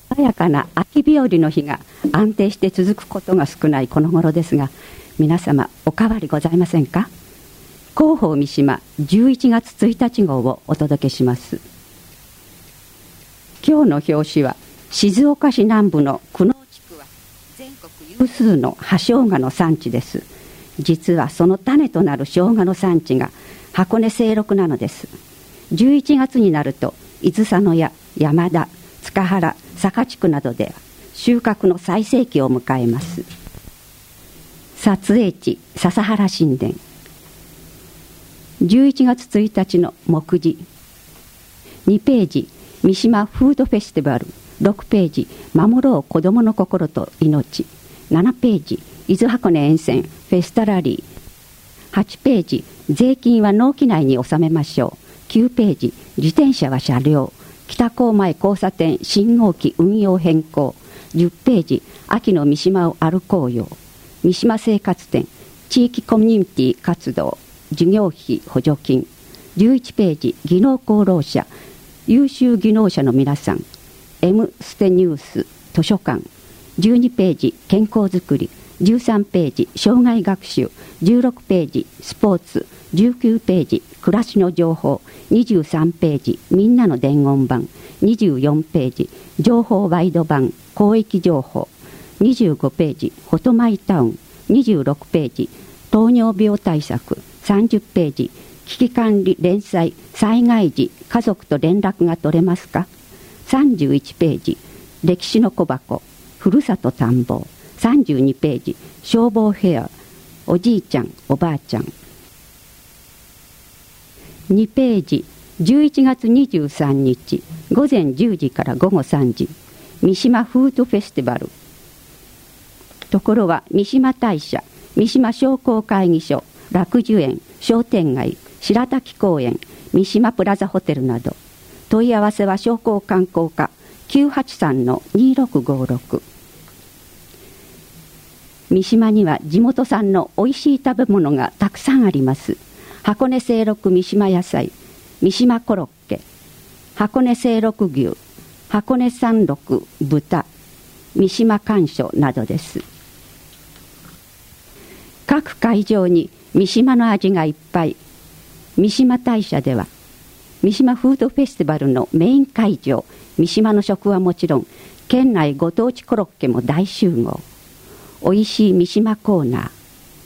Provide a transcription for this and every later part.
穏やかな秋日和の日が安定して続くことが少ないこの頃ですが、皆様お変わりございませんか。広報三島11月1日号をお届けします。今日の表紙は、静岡市南部の久能地区は全国有数の葉生姜の産地です。実はその種となる生姜の産地が箱根清六なのです。11月になると伊豆佐野や山田、塚原、坂地区などで収穫の最盛期を迎えます。撮影地笹原神殿。11月1日の目次。2ページ三島フードフェスティバル。6ページ守ろう子どもの心と命。7ページ伊豆箱根沿線フェスタラリー。8ページ税金は納期内に収めましょう。9ページ自転車は車両。北高前交差点信号機運用変更。10ページ秋の三島を歩こうよ。三島生活展地域コミュニティ活動事業費補助金。11ページ技能功労者優秀技能者の皆さん。 M ステニュース図書館。12ページ健康づくり。13ページ障害学習。16ページスポーツ。19ページ暮らしの情報。23ページみんなの伝言版。24ページ情報ワイド版広域情報。25ページフォトマイタウン。26ページ糖尿病対策。30ページ危機管理連載災害時家族と連絡が取れますか。31ページ歴史の小箱ふるさと探訪。32ページ消防フェアおじいちゃんおばあちゃん。2ページ11月23日午前10時から午後3時三島フードフェスティバル。ところは三島大社三島商工会議所楽寿園商店街白滝公園三島プラザホテルなど。問い合わせは商工観光課 983-2656。 三島には地元産のおいしい食べ物がたくさんあります。箱根清六三島野菜、三島コロッケ、箱根清六牛、箱根山麓豚、三島甘薯などです。各会場に三島の味がいっぱい。三島大社では三島フードフェスティバルのメイン会場三島の食はもちろん県内ご当地コロッケも大集合。おいしい三島コーナー。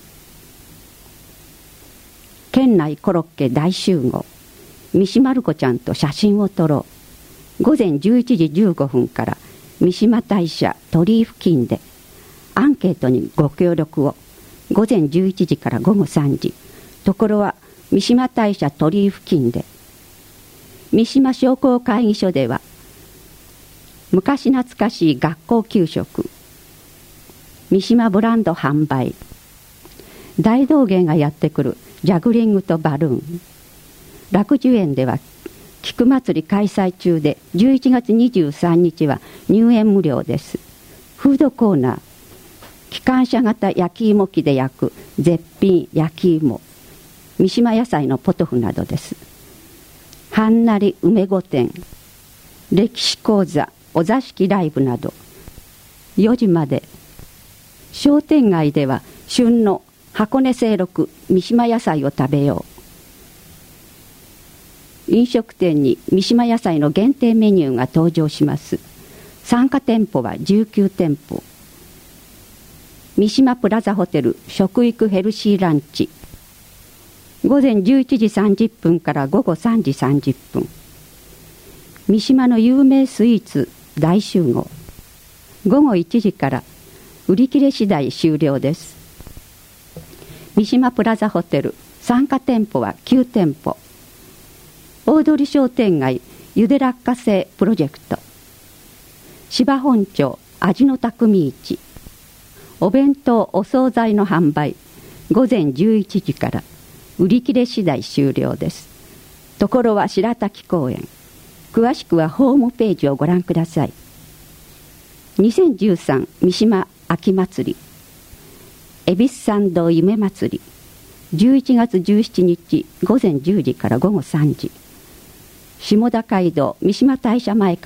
県内コロッケ大集合。三島まる子ちゃんと写真を撮ろう。午前11時15分から三島大社鳥居付近でアンケートにご協力を。午前11時から午後3時。ところは三島大社鳥居付近で。三島商工会議所では昔懐かしい学校給食、三島ブランド販売、大道芸がやってくるジャグリングとバルーン。楽寿園では菊祭り開催中で11月23日は入園無料です。フードコーナー、機関車型焼き芋機で焼く絶品焼き芋、三島野菜のポトフなどです。はんなり梅御殿、歴史講座、お座敷ライブなど。4時まで。商店街では旬の箱根清六三島野菜を食べよう。飲食店に三島野菜の限定メニューが登場します。参加店舗は19店舗。三島プラザホテル食育ヘルシーランチ。午前11時30分から午後3時30分。三島の有名スイーツ大集合。午後1時から売り切れ次第終了です。三島プラザホテル参加店舗は9店舗。大通商店街ゆで落花生プロジェクト。芝本町味の匠市。お弁当お惣菜の販売。午前11時から売り切れ次第終了です。ところは白滝公園。詳しくはホームページをご覧ください。2013三島秋祭り、恵比寿参道夢祭り、11月17日午前10時から午後3時。下田街道三島大社前から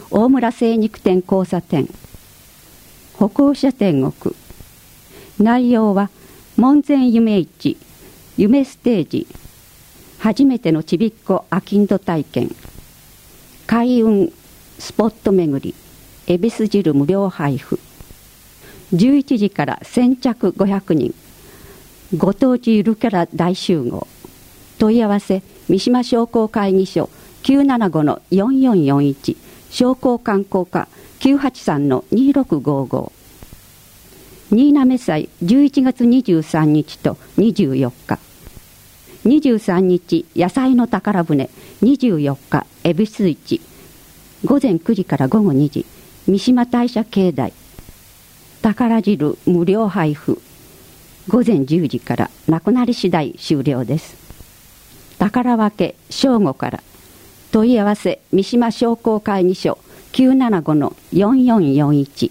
大村精肉店交差点歩行者天国。内容は門前夢市夢ステージ、初めてのちびっこあきんど体験、開運スポット巡り、恵比寿汁無料配布。11時から先着500人、ご当地ゆるキャラ大集合。問い合わせ三島商工会議所 975-4441 商工観光課 983-2655。新滑祭11月23日と24日。23日野菜の宝船、24日恵比寿市、午前9時から午後2時三島大社境内。宝汁無料配布、午前10時からなくなり次第終了です。宝分け正午から。問い合わせ三島商工会議所 975-4441。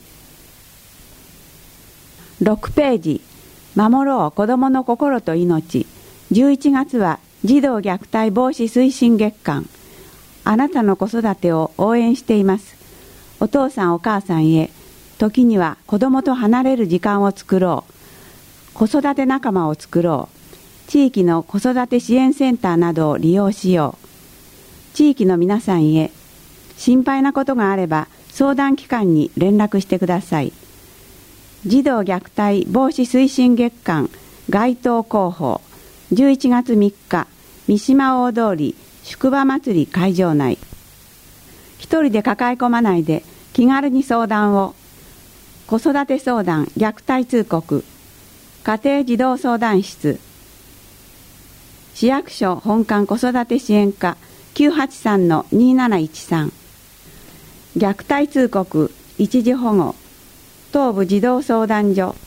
6ページ、守ろう子どもの心と命。11月は児童虐待防止推進月間。あなたの子育てを応援しています。お父さんお母さんへ、時には子どもと離れる時間を作ろう。子育て仲間を作ろう。地域の子育て支援センターなどを利用しよう。地域の皆さんへ、心配なことがあれば相談機関に連絡してください。児童虐待防止推進月間街頭広報、11月3日、三島大通り宿場祭り会場内。一人で抱え込まないで気軽に相談を。子育て相談虐待通告、家庭児童相談室、市役所本館子育て支援課 983-2713。虐待通告一時保護、東部児童相談所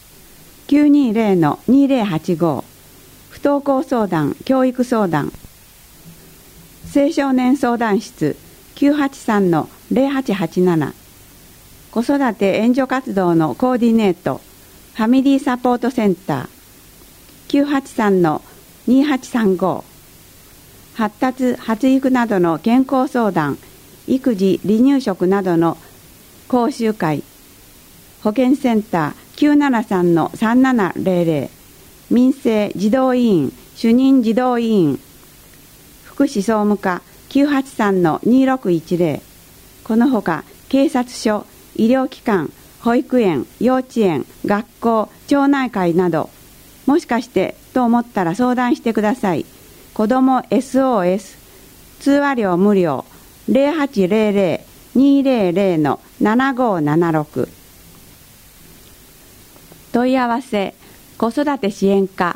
920-2085。不登校相談教育相談、青少年相談室 983-0887。子育て援助活動のコーディネートファミリーサポートセンター 983-2835。発達発育などの健康相談、育児離乳食などの講習会、保健センター 973-3700。民生児童委員主任児童委員、福祉総務課 983-2610。このほか警察署、医療機関、保育園、幼稚園、学校、町内会など、もしかしてと思ったら相談してください。子ども SOS 通話料無料 0800-200-7576。問い合わせ子育て支援課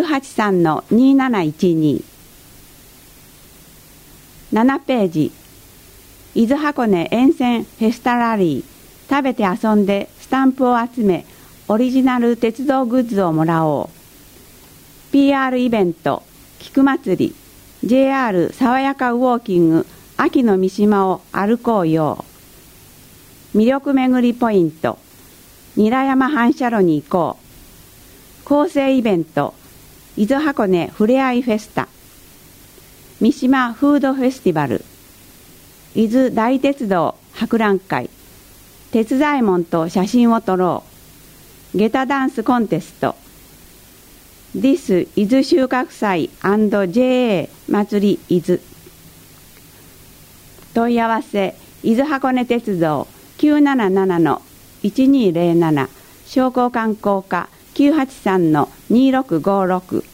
983-2712。7ページ、伊豆箱根沿線フェスタラリー。食べて遊んでスタンプを集め、オリジナル鉄道グッズをもらおう。 PR イベント菊祭り、 JR 爽やかウォーキング秋の三島を歩こうよう。魅力めぐりポイント、韮山反射炉に行こう。構成イベント伊豆箱根ふれあいフェスタ、三島フードフェスティバル、伊豆大鉄道博覧会、鉄左衛門と写真を撮ろう。下駄ダンスコンテスト、 This 伊豆収穫祭 &JA 祭り伊豆。問い合わせ伊豆箱根鉄道 977-1207 商工観光課 983-2656。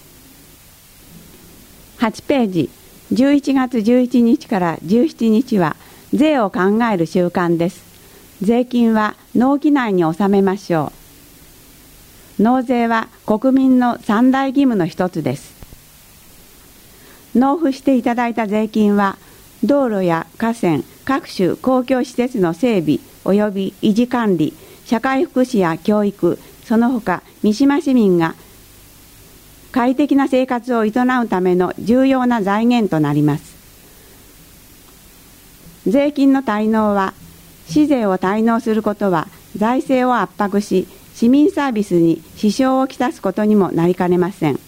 8ページ、11月11日から17日は税を考える週間です。税金は納期内に納めましょう。納税は国民の三大義務の一つです。納付していただいた税金は道路や河川、各種公共施設の整備及び維持管理、社会福祉や教育、その他三島市民が快適な生活を営むための重要な財源となります。税金の滞納は、市税を滞納することは財政を圧迫し、市民サービスに支障をきたすことにもなりかねません。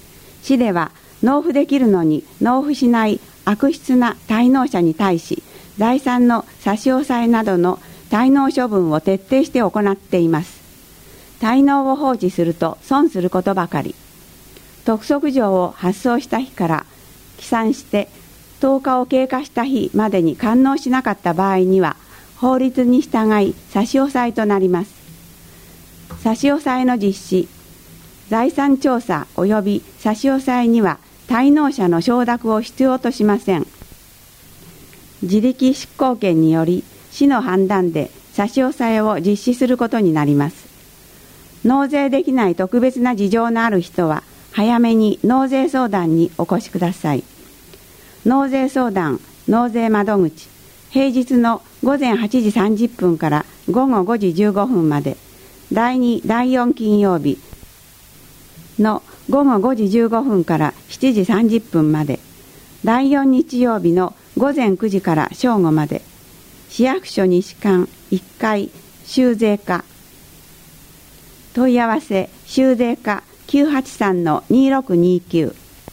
市では納付できるのに納付しない悪質な滞納者に対し、 財産の差し押さえなどの滞納処分を徹底して行っています。滞納を放置すると損することばかり。督促状を発送した日から起算して10日を経過した日までに完納しなかった場合には、法律に従い差し押さえとなります。差し押さえの実施、財産調査及び差し押さえには滞納者の承諾を必要としません。自力執行権により市の判断で差し押さえを実施することになります。納税できない特別な事情のある人は早めに納税相談にお越しください。納税相談・納税窓口、平日の午前8時30分から午後5時15分まで、第2、第4金曜日の午後5時15分から7時30分まで、第4日曜日の午前9時から正午まで、市役所西館1階修税課、問い合わせ修税課 983-2629。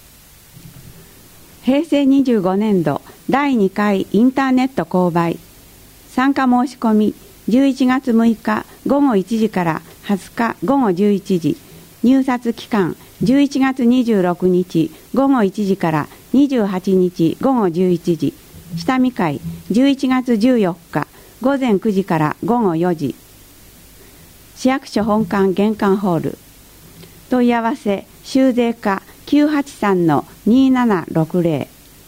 平成25年度第2回インターネット購買参加申し込み11月6日午後1時から20日午後11時、入札期間11月26日午後1時から28日午後11時、下見会11月14日午前9時から午後4時、市役所本館玄関ホール、問い合わせ修税課 983-2760。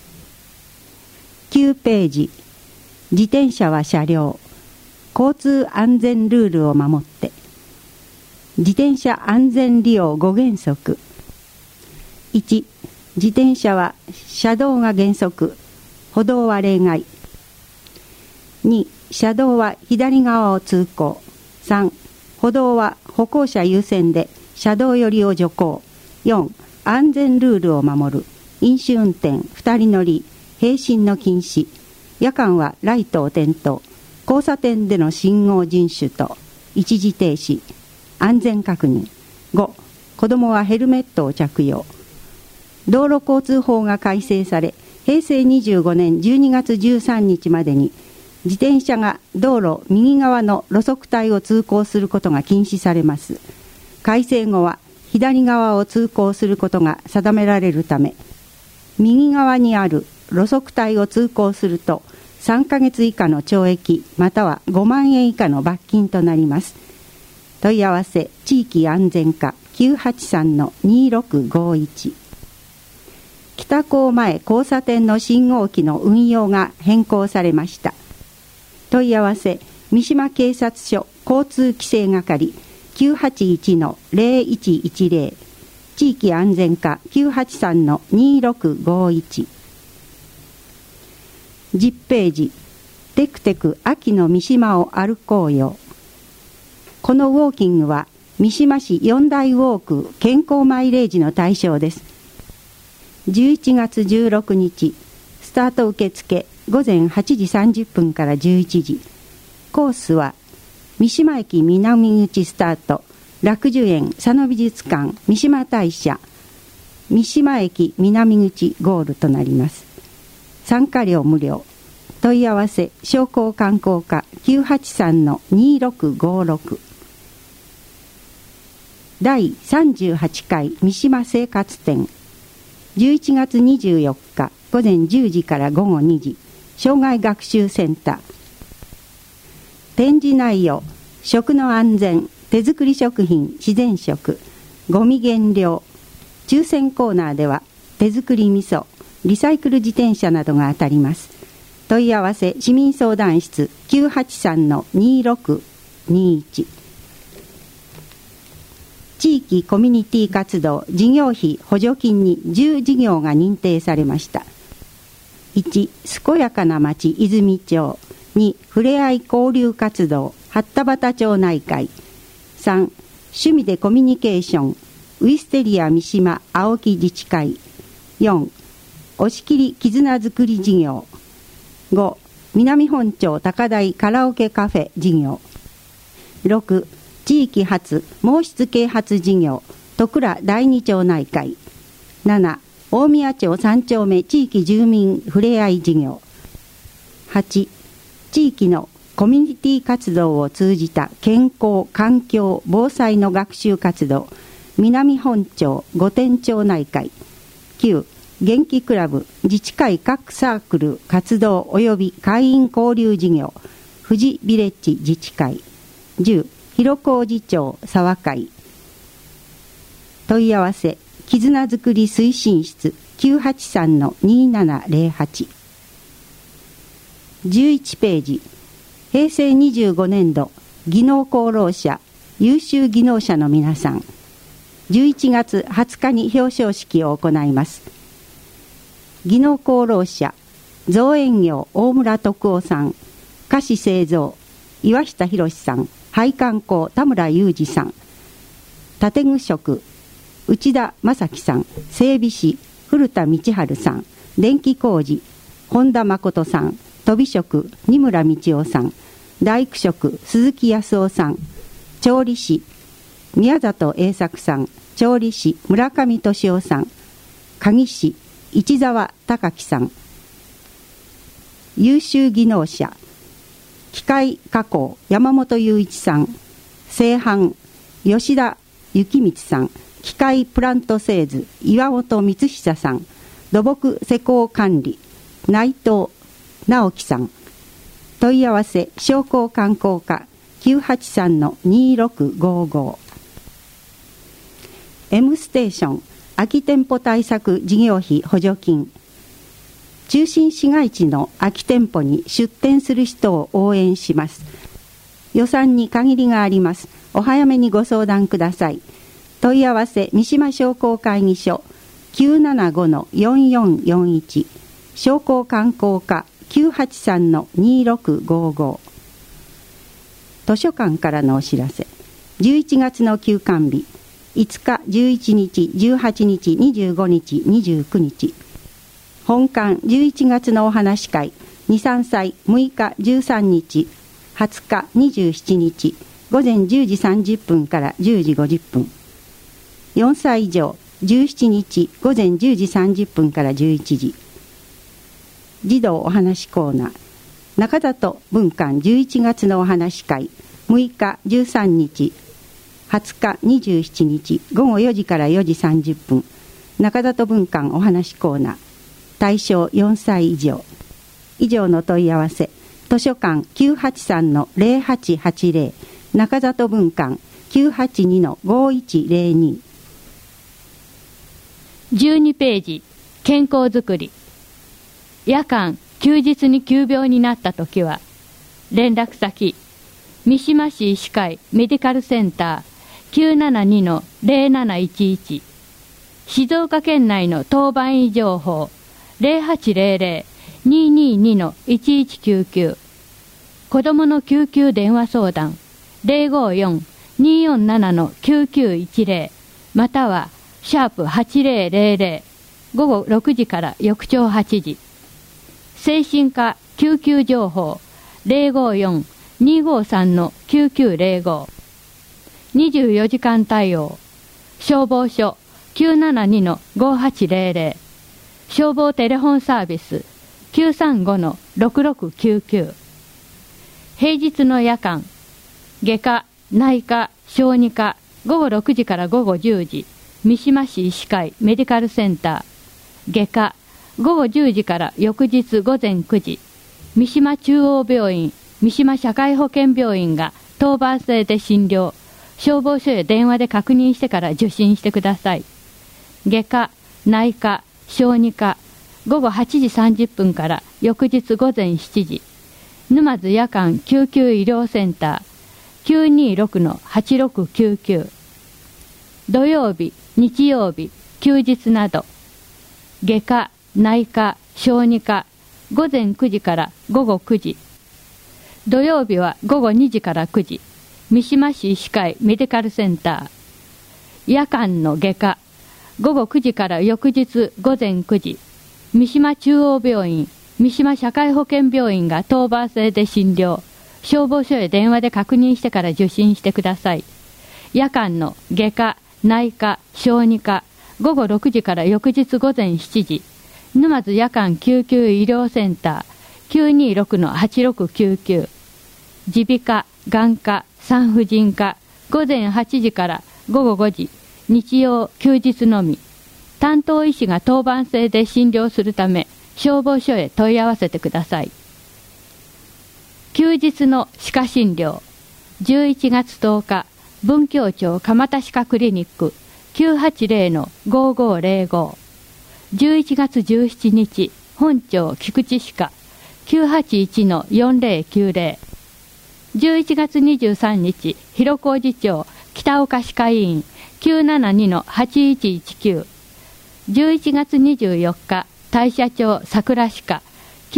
9ページ、自転車は車両、交通安全ルールを守って。自転車安全利用5原則。1、自転車は車道が原則、歩道は例外。2、車道は左側を通行。3、歩道は歩行者優先で車道寄りを徐行。4、安全ルールを守る。飲酒運転、2人乗り、並進の禁止。夜間はライトを点灯。交差点での信号遵守と一時停止。安全確認。5、子どもはヘルメットを着用。道路交通法が改正され、平成25年12月13日までに自転車が道路右側の路側帯を通行することが禁止されます。改正後は左側を通行することが定められるため、右側にある路側帯を通行すると3ヶ月以下の懲役または5万円以下の罰金となります。問い合わせ地域安全課 983-2651。 北高前交差点の信号機の運用が変更されました。問い合わせ三島警察署交通規制係 981-0110。 地域安全課 983-2651。 10ページ、テクテク秋の三島を歩こうよ。このウォーキングは三島市4大ウォーク健康マイレージの対象です。11月16日、スタート受付午前8時30分から11時。コースは三島駅南口スタート、楽寿園佐野美術館三島大社、三島駅南口ゴールとなります。参加料無料。問い合わせ商工観光課 983-2656。 第38回三島生活展、11月24日午前10時から午後2時、障害学習センター。展示内容、食の安全、手作り食品、自然食、ゴミ減量。抽選コーナーでは手作り味噌、リサイクル自転車などが当たります。問い合わせ市民相談室 983-2621。 地域コミュニティ活動事業費補助金に10事業が認定されました。1、健やかな町泉町。2、ふれあい交流活動八田畑町内会。3、趣味でコミュニケーションウィステリア三島青木自治会。4、押し切り絆づくり事業。5、南本町高台カラオケカフェ事業。6、地域発毛質啓発事業戸倉第二町内会。7、大宮町3丁目地域住民ふれあい事業。 8、地域のコミュニティ活動を通じた健康・環境・防災の学習活動、南本町御殿町内会。9、元気クラブ自治会各サークル活動及び会員交流事業、富士ビレッジ自治会。10、広小路町沢会。問い合わせ、絆づくり推進室 983-2708。11ページ、平成25年度技能功労者優秀技能者の皆さん、11月20日に表彰式を行います。技能功労者、造園業大村徳夫さん、菓子製造岩下博さん、配管工田村裕二さん、建具職内田正樹さん、整備士古田道春さん、電気工事本田誠さん、飛び職二村道夫さん、大工職鈴木康夫さん、調理師宮里栄作さん、調理師村上俊夫さん、鍵師市澤隆樹さん。優秀技能者、機械加工山本雄一さん、製版吉田幸光さん、機械プラント製図岩本光久さん、土木施工管理内藤直樹さん。問い合わせ、商工観光課 983-2655。 M ステーション空き店舗対策事業費補助金。中心市街地の空き店舗に出店する人を応援します。予算に限りがあります。お早めにご相談ください。問い合わせ、三島商工会議所 975-4441。 商工観光課 983-2655。 図書館からのお知らせ。11月の休館日、5日、11日、18日、25日、29日。本館11月のお話会、2、3歳6日、13日、20日、27日、午前10時30分から10時50分。4歳以上、17日、午前10時30分から11時。児童お話コーナー、中里文館11月のお話会、6日、13日、20日、27日、午後4時から4時30分。中里文館お話コーナー、対象4歳以上。以上の問い合わせ、図書館 983-0880、 中里文館 982-5102。 12ページ、健康づくり。夜間休日に急病になったときは、連絡先、三島市医師会メディカルセンター 972-0711。 静岡県内の当番医情報 0800-222-1199。 子どもの救急電話相談 054-247-9910、 またはシャープ8000、午後6時から翌朝8時。精神科救急情報 054-253-9905。 24時間対応。消防署 972-5800。 消防テレホンサービス 935-6699。 平日の夜間、外科、内科、小児科、午後6時から午後10時、三島市医師会メディカルセンター。外科、午後10時から翌日午前9時、三島中央病院、三島社会保険病院が当番制で診療。消防署へ電話で確認してから受診してください。外科、内科、小児科、午後8時30分から翌日午前7時。沼津夜間救急医療センター 926-8699。土曜日、日曜日、休日など。外科、内科、小児科、午前9時から午後9時。土曜日は午後2時から9時。三島市医師会メディカルセンター。夜間の外科、午後9時から翌日午前9時。三島中央病院、三島社会保険病院が当番制で診療。消防署へ電話で確認してから受診してください。夜間の外科、内科、小児科、午後6時から翌日午前7時。沼津夜間救急医療センター 926-8699、耳鼻科、眼科、産婦人科、午前8時から午後5時、日曜休日のみ。担当医師が当番制で診療するため、消防署へ問い合わせてください。休日の歯科診療、11月10日、文京町蒲田歯科クリニック 980-5505。11月17日、本町菊池歯科 981-4090。11月23日、広小路町北岡歯科医院 972-8119。11月24日、大社町桜歯科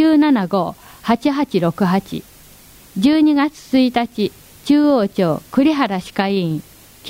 975-8868。12月1日、中央町栗原歯科医院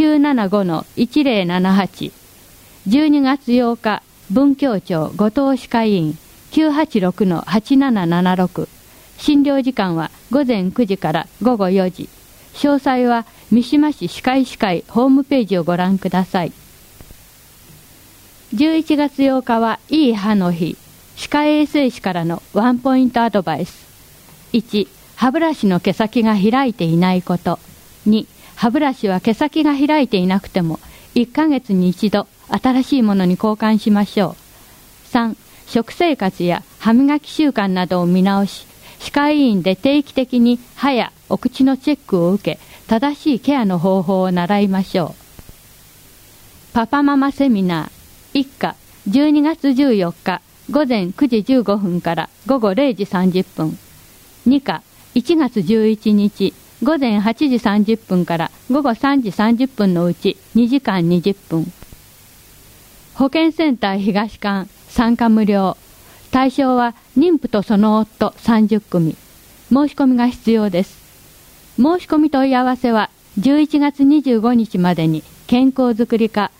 975-1078。12月8日、文京町後藤歯科医院 986-8776。診療時間は午前9時から午後4時。詳細は三島市歯科医師会ホームページをご覧ください。11月8日はいい歯の日。歯科衛生士からのワンポイントアドバイス。1、歯ブラシの毛先が開いていないこと。2、歯ブラシは毛先が開いていなくても1ヶ月に一度新しいものに交換しましょう。3、食生活や歯磨き習慣などを見直し、歯科医院で定期的に歯やお口のチェックを受け、正しいケアの方法を習いましょう。パパママセミナー一課、12月14日午前9時15分から午後0時30分。2課、1月11日午前8時30分から午後3時30分のうち2時間20分。保健センター東館、参加無料。対象は妊婦とその夫30組。申し込みが必要です。申し込み問い合わせは11月25日までに健康づくり課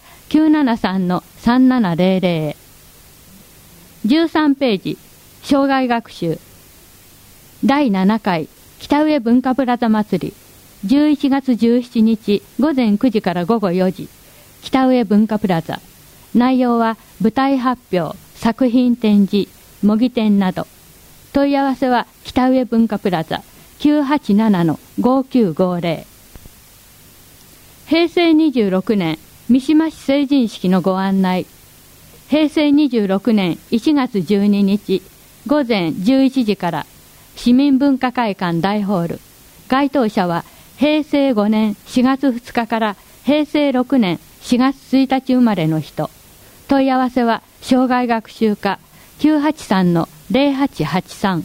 973-3700。13ページ、障害学習。第7回北上文化プラザ祭り、11月17日午前9時から午後4時、北上文化プラザ。内容は舞台発表、作品展示、模擬展など。問い合わせは北上文化プラザ 987-5950。平成26年三島市成人式のご案内。平成26年1月12日午前11時から市民文化会館大ホール。該当者は平成5年4月2日から平成6年4月1日生まれの人。問い合わせは障害学習課 983-0883。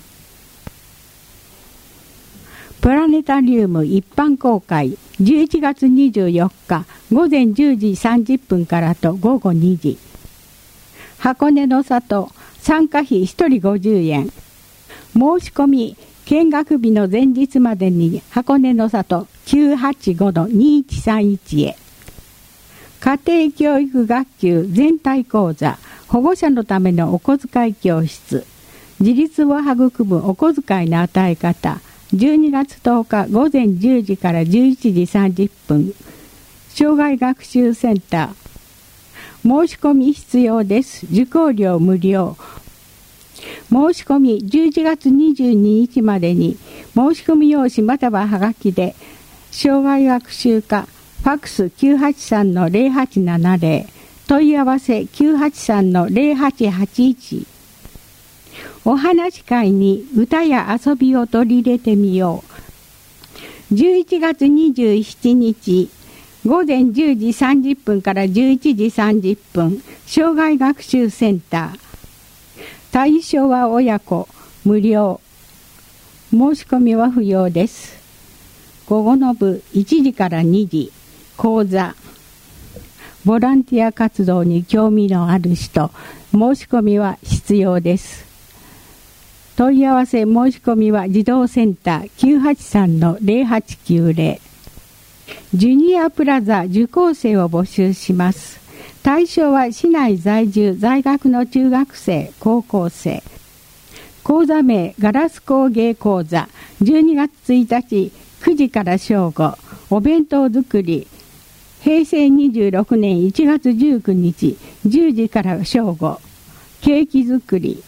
プラネタリウム一般公開、11月24日午前10時30分からと午後2時。箱根の里、参加費1人50円。申し込み見学日の前日までに箱根の里 985-2131 へ。家庭教育学級全体講座、保護者のためのお小遣い教室。自立を育むお小遣いの与え方。12月10日午前10時から11時30分。障害学習センター。申し込み必要です。受講料無料。申し込み11月22日までに申し込み用紙またははがきで障害学習課ファックス 983-0870 問い合わせ 983-0881。 お話し会に歌や遊びを取り入れてみよう。11月27日午前10時30分から11時30分。障害学習センター。対象は親子無料。申し込みは不要です。午後の部1時から2時。講座。ボランティア活動に興味のある人、申し込みは必要です。問い合わせ申し込みは児童センター 983-0890。ジュニアプラザ受講生を募集します。対象は市内在住在学の中学生、高校生。講座名ガラス工芸講座。12月1日9時から正午。お弁当作り。平成26年1月19日10時から正午。ケーキ作り。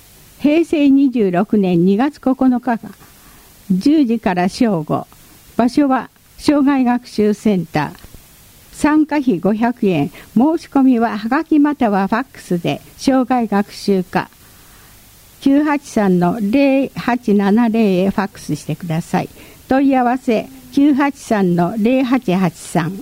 平成26年2月9日が10時から正午。場所は障害学習センター。参加費500円。申し込みははがきまたはファックスで障害学習課 983-0870 へファックスしてください。問い合わせ 983-0883。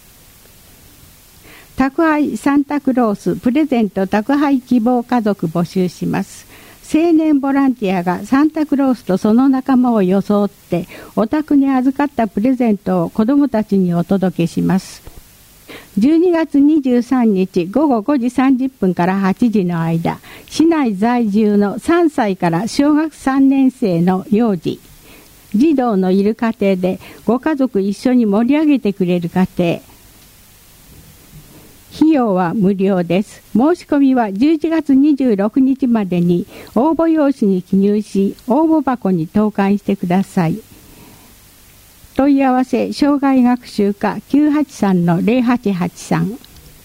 宅配サンタクロースプレゼント宅配希望家族募集します。青年ボランティアがサンタクロースとその仲間を装ってお宅に預かったプレゼントを子どもたちにお届けします。12月23日午後5時30分から8時の間、市内在住の3歳から小学3年生の幼児、児童のいる家庭でご家族一緒に盛り上げてくれる家庭、費用は無料です。申し込みは11月26日までに応募用紙に記入し、応募箱に投函してください。問い合わせ障害学習課 983-0883。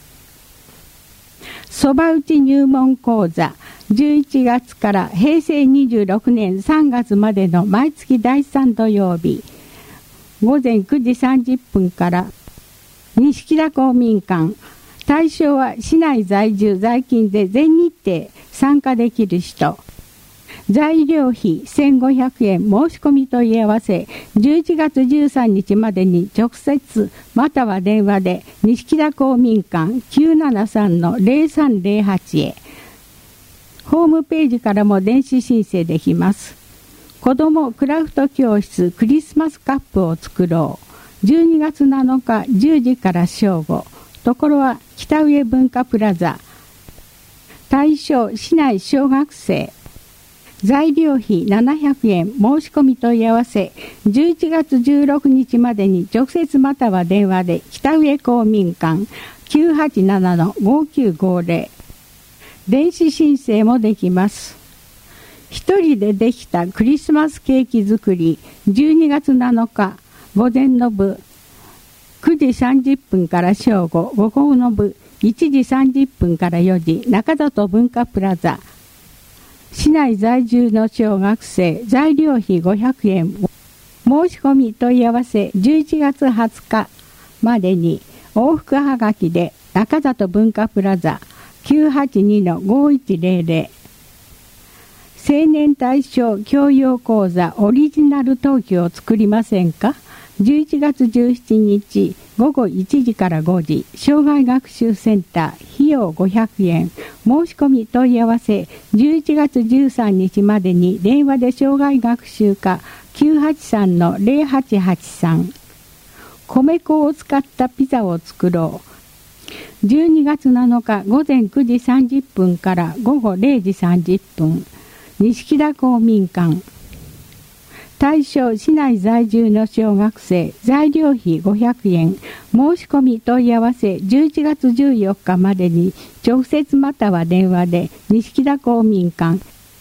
そば打ち入門講座11月から平成26年3月までの毎月第3土曜日午前9時30分から錦田公民館。対象は市内在住在勤で全日程参加できる人。材料費1500円。申し込み問い合わせ11月13日までに直接または電話で錦田公民館 973-0308 へ。ホームページからも電子申請できます。子どもクラフト教室クリスマスカップを作ろう。12月7日10時から正午。ところは北上文化プラザ。対象市内小学生。材料費700円。申し込み問い合わせ11月16日までに直接または電話で北上公民館 987-5950。電子申請もできます。一人でできたクリスマスケーキ作り12月7日午前の部9時30分から正午、午後の部1時30分から4時、中里文化プラザ。市内在住の小学生、材料費500円。申し込み問い合わせ11月20日までに往復はがきで中里文化プラザ 982-5100。青年対象教養講座オリジナル陶器を作りませんか。11月17日午後1時から5時、障害学習センター、費用500円。申し込み問い合わせ11月13日までに電話で障害学習課 983-0883。米粉を使ったピザを作ろう。12月7日午前9時30分から午後0時30分、錦田公民館。対象市内在住の小学生、材料費500円。申し込み問い合わせ11月14日までに直接または電話で錦田公民館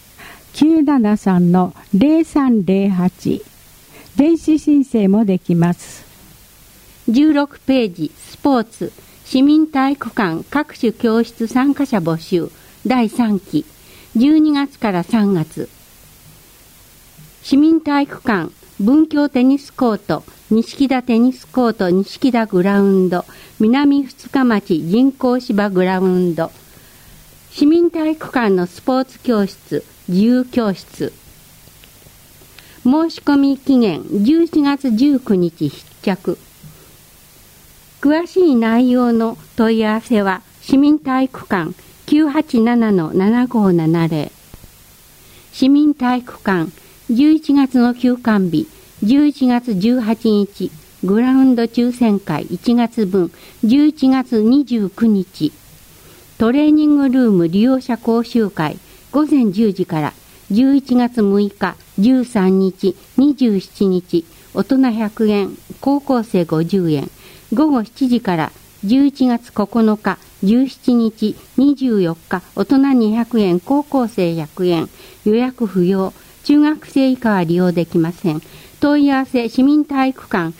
973-0308。電子申請もできます。 16ページスポーツ市民体育館各種教室参加者募集第3期12月から3月。市民体育館文教テニスコート錦田テニスコート錦田グラウンド南二日町人工芝グラウンド市民体育館のスポーツ教室自由教室。申し込み期限11月19日必着。詳しい内容の問い合わせは市民体育館 987-7570。市民体育館11月の休館日11月18日グラウンド抽選会1月分11月29日トレーニングルーム利用者講習会午前10時から11月6日13日27日大人100円高校生50円午後7時から11月9日17日24日大人200円高校生100円予約不要中学生以下は利用できません。問い合わせ市民体育館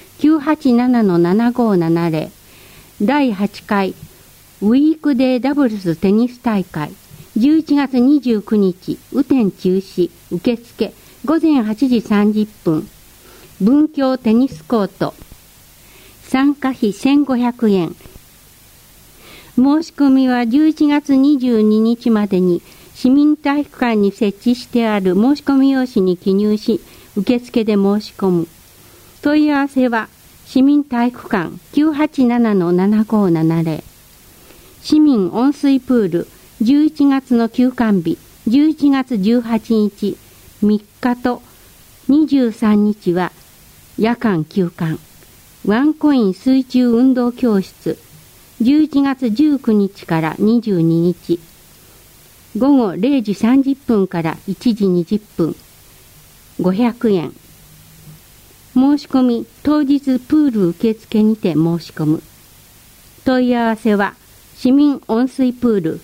987-7570。第8回ウィークデーダブルステニス大会 11月29日、雨天中止、受付、午前8時30分。文教テニスコート。参加費1500円。申し込みは11月22日までに市民体育館に設置してある申し込み用紙に記入し、受付で申し込む。問い合わせは市民体育館 987-7570。市民温水プール11月の休館日11月18日3日と23日は夜間休館。ワンコイン水中運動教室11月19日から22日午後0時30分から1時20分500円。申し込み当日プール受付にて申し込む。問い合わせは市民温水プール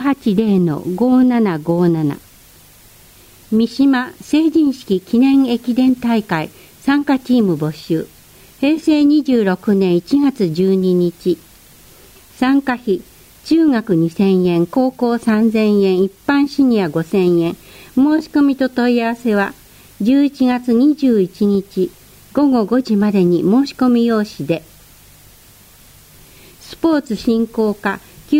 980-5757。三島成人式記念駅伝大会参加チーム募集。平成26年1月12日。参加費、中学2000円、高校3000円、一般シニア5000円。申し込みと問い合わせは、11月21日午後5時までに申し込み用紙で。スポーツ振興課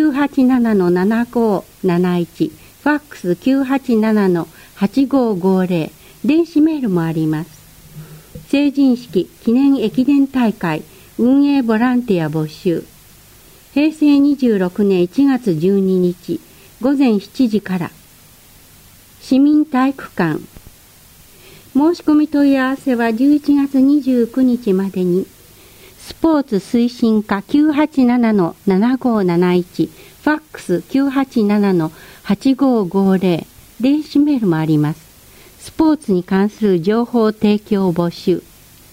987-7571、ファックス 987-8550、電子メールもあります。成人式記念駅伝大会運営ボランティア募集。平成26年1月12日午前7時から。市民体育館。申し込み問い合わせは11月29日までに。スポーツ推進課 987-7571、ファックス 987-8550、電子メールもあります。スポーツに関する情報提供を募集。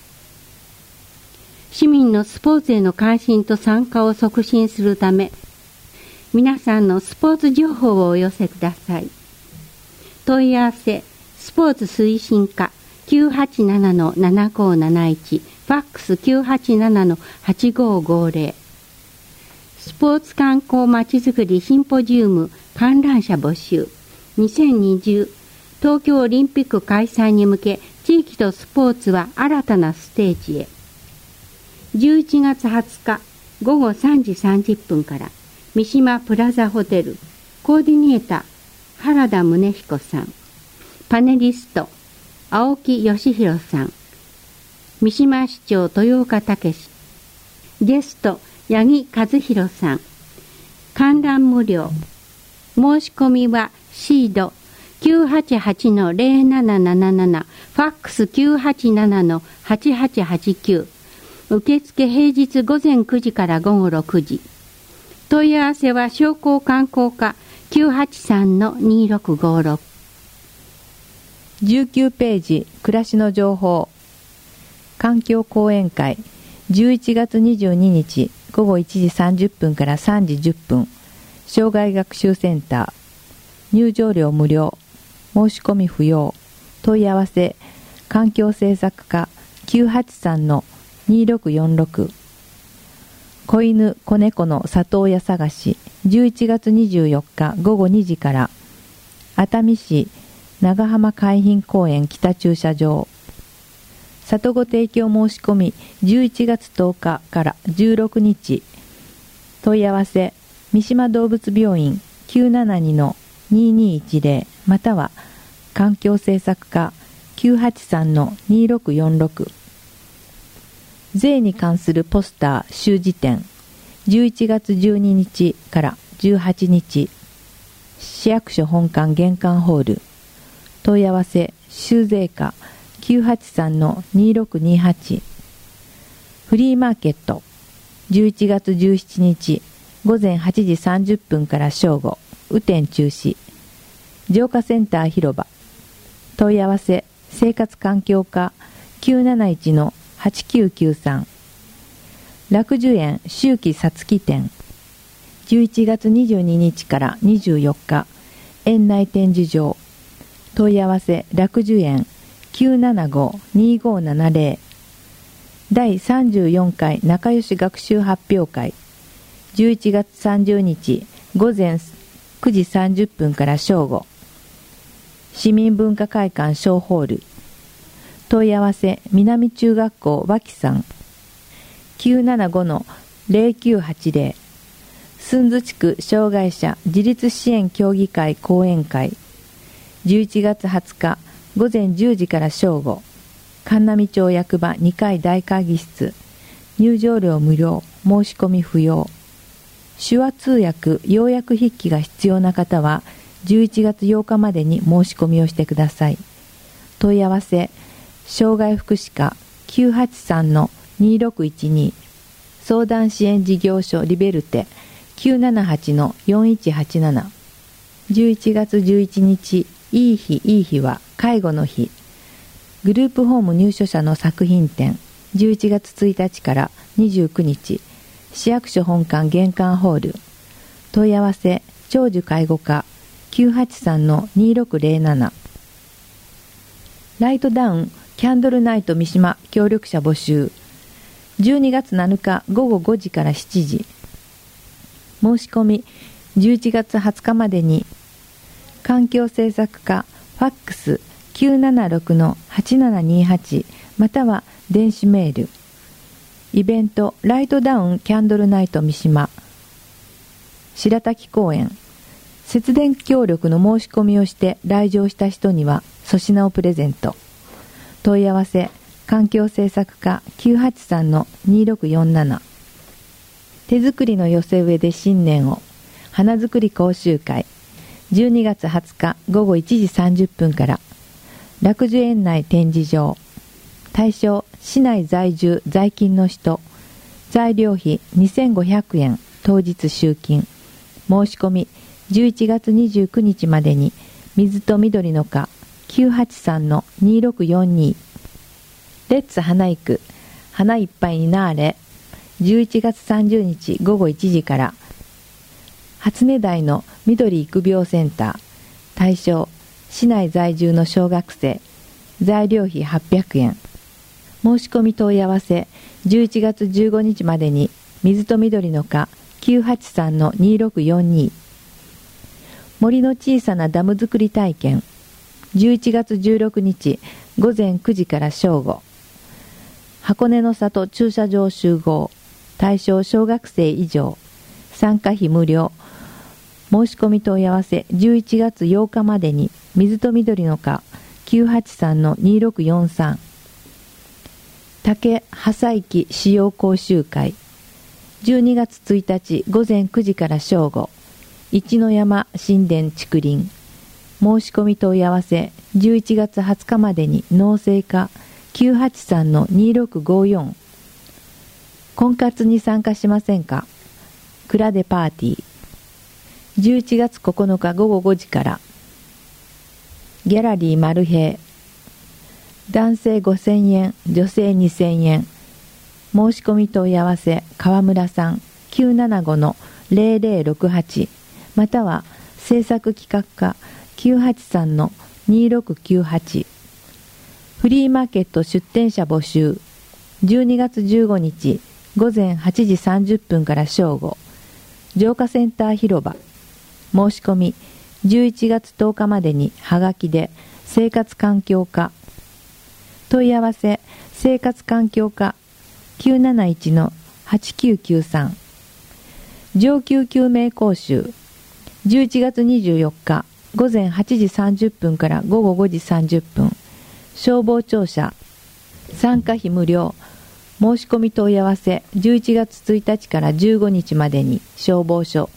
市民のスポーツへの関心と参加を促進するため、皆さんのスポーツ情報をお寄せください。問い合わせ、スポーツ推進課 987-7571、ファックス 987-8550。スポーツ観光まちづくりシンポジウム観覧車募集。2020東京オリンピック開催に向け、地域とスポーツは新たなステージへ。11月20日午後3時30分から、三島プラザホテル、コーディネーター原田宗彦さん、パネリスト青木義弘さん、三島市長豊岡武史、ゲスト八木和弘さん。観覧無料。申し込みはシード 988-0777、ファックス 987-8889。受付平日午前9時から午後6時。問い合わせは商工観光課 983-2656。 19ページ、暮らしの情報。環境講演会、11月22日午後1時30分から3時10分。障害学習センター。入場料無料。申し込み不要。問い合わせ、環境政策課 983-2646。子犬子猫の里親探し、11月24日午後2時から。熱海市長浜海浜公園北駐車場。里子提供申し込み11月10日から16日。問い合わせ、三島動物病院 972-2210 または環境政策課 983-2646。税に関するポスター習字展、11月12日から18日。市役所本館玄関ホール。問い合わせ、修税課 983-2628。フリーマーケット、11月17日午前8時30分から正午。雨天中止。浄化センター広場。問い合わせ、生活環境課 971-8993。楽寿園秋季さつき展、11月22日から24日。園内展示場。問い合わせ、楽寿園 975-2570。第34回仲良し学習発表会、11月30日午前 9時30分から正午。市民文化会館小ホール。問い合わせ南中学校脇さん 975-0980 寸津地区障害者自立支援協議会講演会11月20日午前10時から正午。神波町役場2階大会議室。入場料無料、申し込み不要。手話通訳、要約筆記が必要な方は11月8日までに申し込みをしてください。問い合わせ障害福祉課 983-2612 相談支援事業所リベルテ 978-4187 11月11日いい日いい日は介護の日。グループホーム入所者の作品展11月1日から29日市役所本館玄関ホール。問い合わせ長寿介護課 983-2607 ライトダウンキャンドルナイト三島協力者募集。12月7日午後5時から7時。申し込み11月20日までに環境政策課ファックス 976-8728 または電子メール。イベントライトダウンキャンドルナイト三島白滝公園。節電協力の申し込みをして来場した人には粗品をプレゼント。問い合わせ環境政策課 983-2647 手作りの寄せ植えで新年を。花作り講習会12月20日午後1時30分から楽寿園内展示場。対象市内在住在勤の人。材料費2500円当日集金。申し込み11月29日までに水と緑の課 983-2642 レッツ花行く花いっぱいになーれ11月30日午後1時から初音台の緑育苗センター。対象市内在住の小学生。材料費800円。申し込み問い合わせ11月15日までに水と緑の課 983-2642 森の小さなダム作り体験11月16日午前9時から正午。箱根の里駐車場集合。対象小学生以上。参加費無料。申し込み問い合わせ11月8日までに水と緑の課 983-2643 竹葉細木使用講習会12月1日午前9時から正午。一の山神殿竹林。申し込み問い合わせ11月20日までに農政課 983-2654 婚活に参加しませんか。蔵でパーティー11月9日午後5時から。ギャラリーマルヘイ男性5000円女性2000円。申し込み問い合わせ川村さん 975-0068 または制作企画課 983-2698 フリーマーケット出店者募集12月15日午前8時30分から正午。浄化センター広場。申し込み11月10日までにはがきで生活環境課。問い合わせ生活環境課 971-8993 上級救命講習11月24日午前8時30分から午後5時30分。消防庁舎。参加費無料。申し込み問い合わせ11月1日から15日までに消防署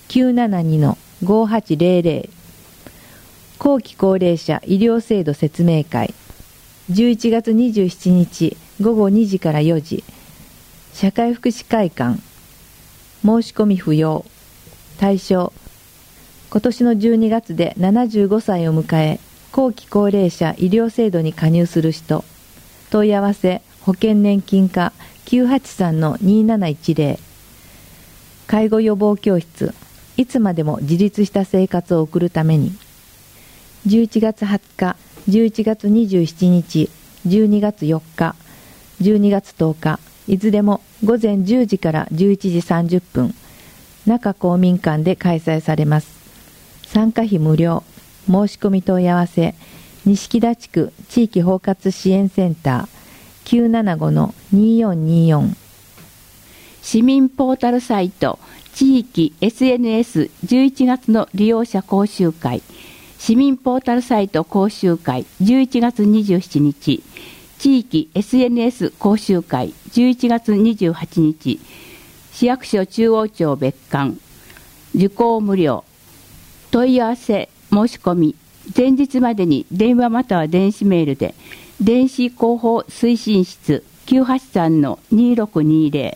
972-5800 後期高齢者医療制度説明会11月27日午後2時から4時社会福祉会館。申し込み不要。対象今年の12月で75歳を迎え後期高齢者医療制度に加入する人。問い合わせ保険年金課 983-2710 介護予防教室。いつまでも自立した生活を送るために11月20日11月27日12月4日12月10日いずれも午前10時から11時30分中公民館で開催されます。 参加費無料。申し込み問い合わせ、錦田地区地域包括支援センター 975-2424。 市民ポータルサイト地域 SNS11 月の利用者講習会、市民ポータルサイト講習会11月27日、地域 SNS 講習会11月28日、市役所中央庁別館、受講無料。問い合わせ申し込み前日までに電話または電子メールで、電子広報推進室 983-2620、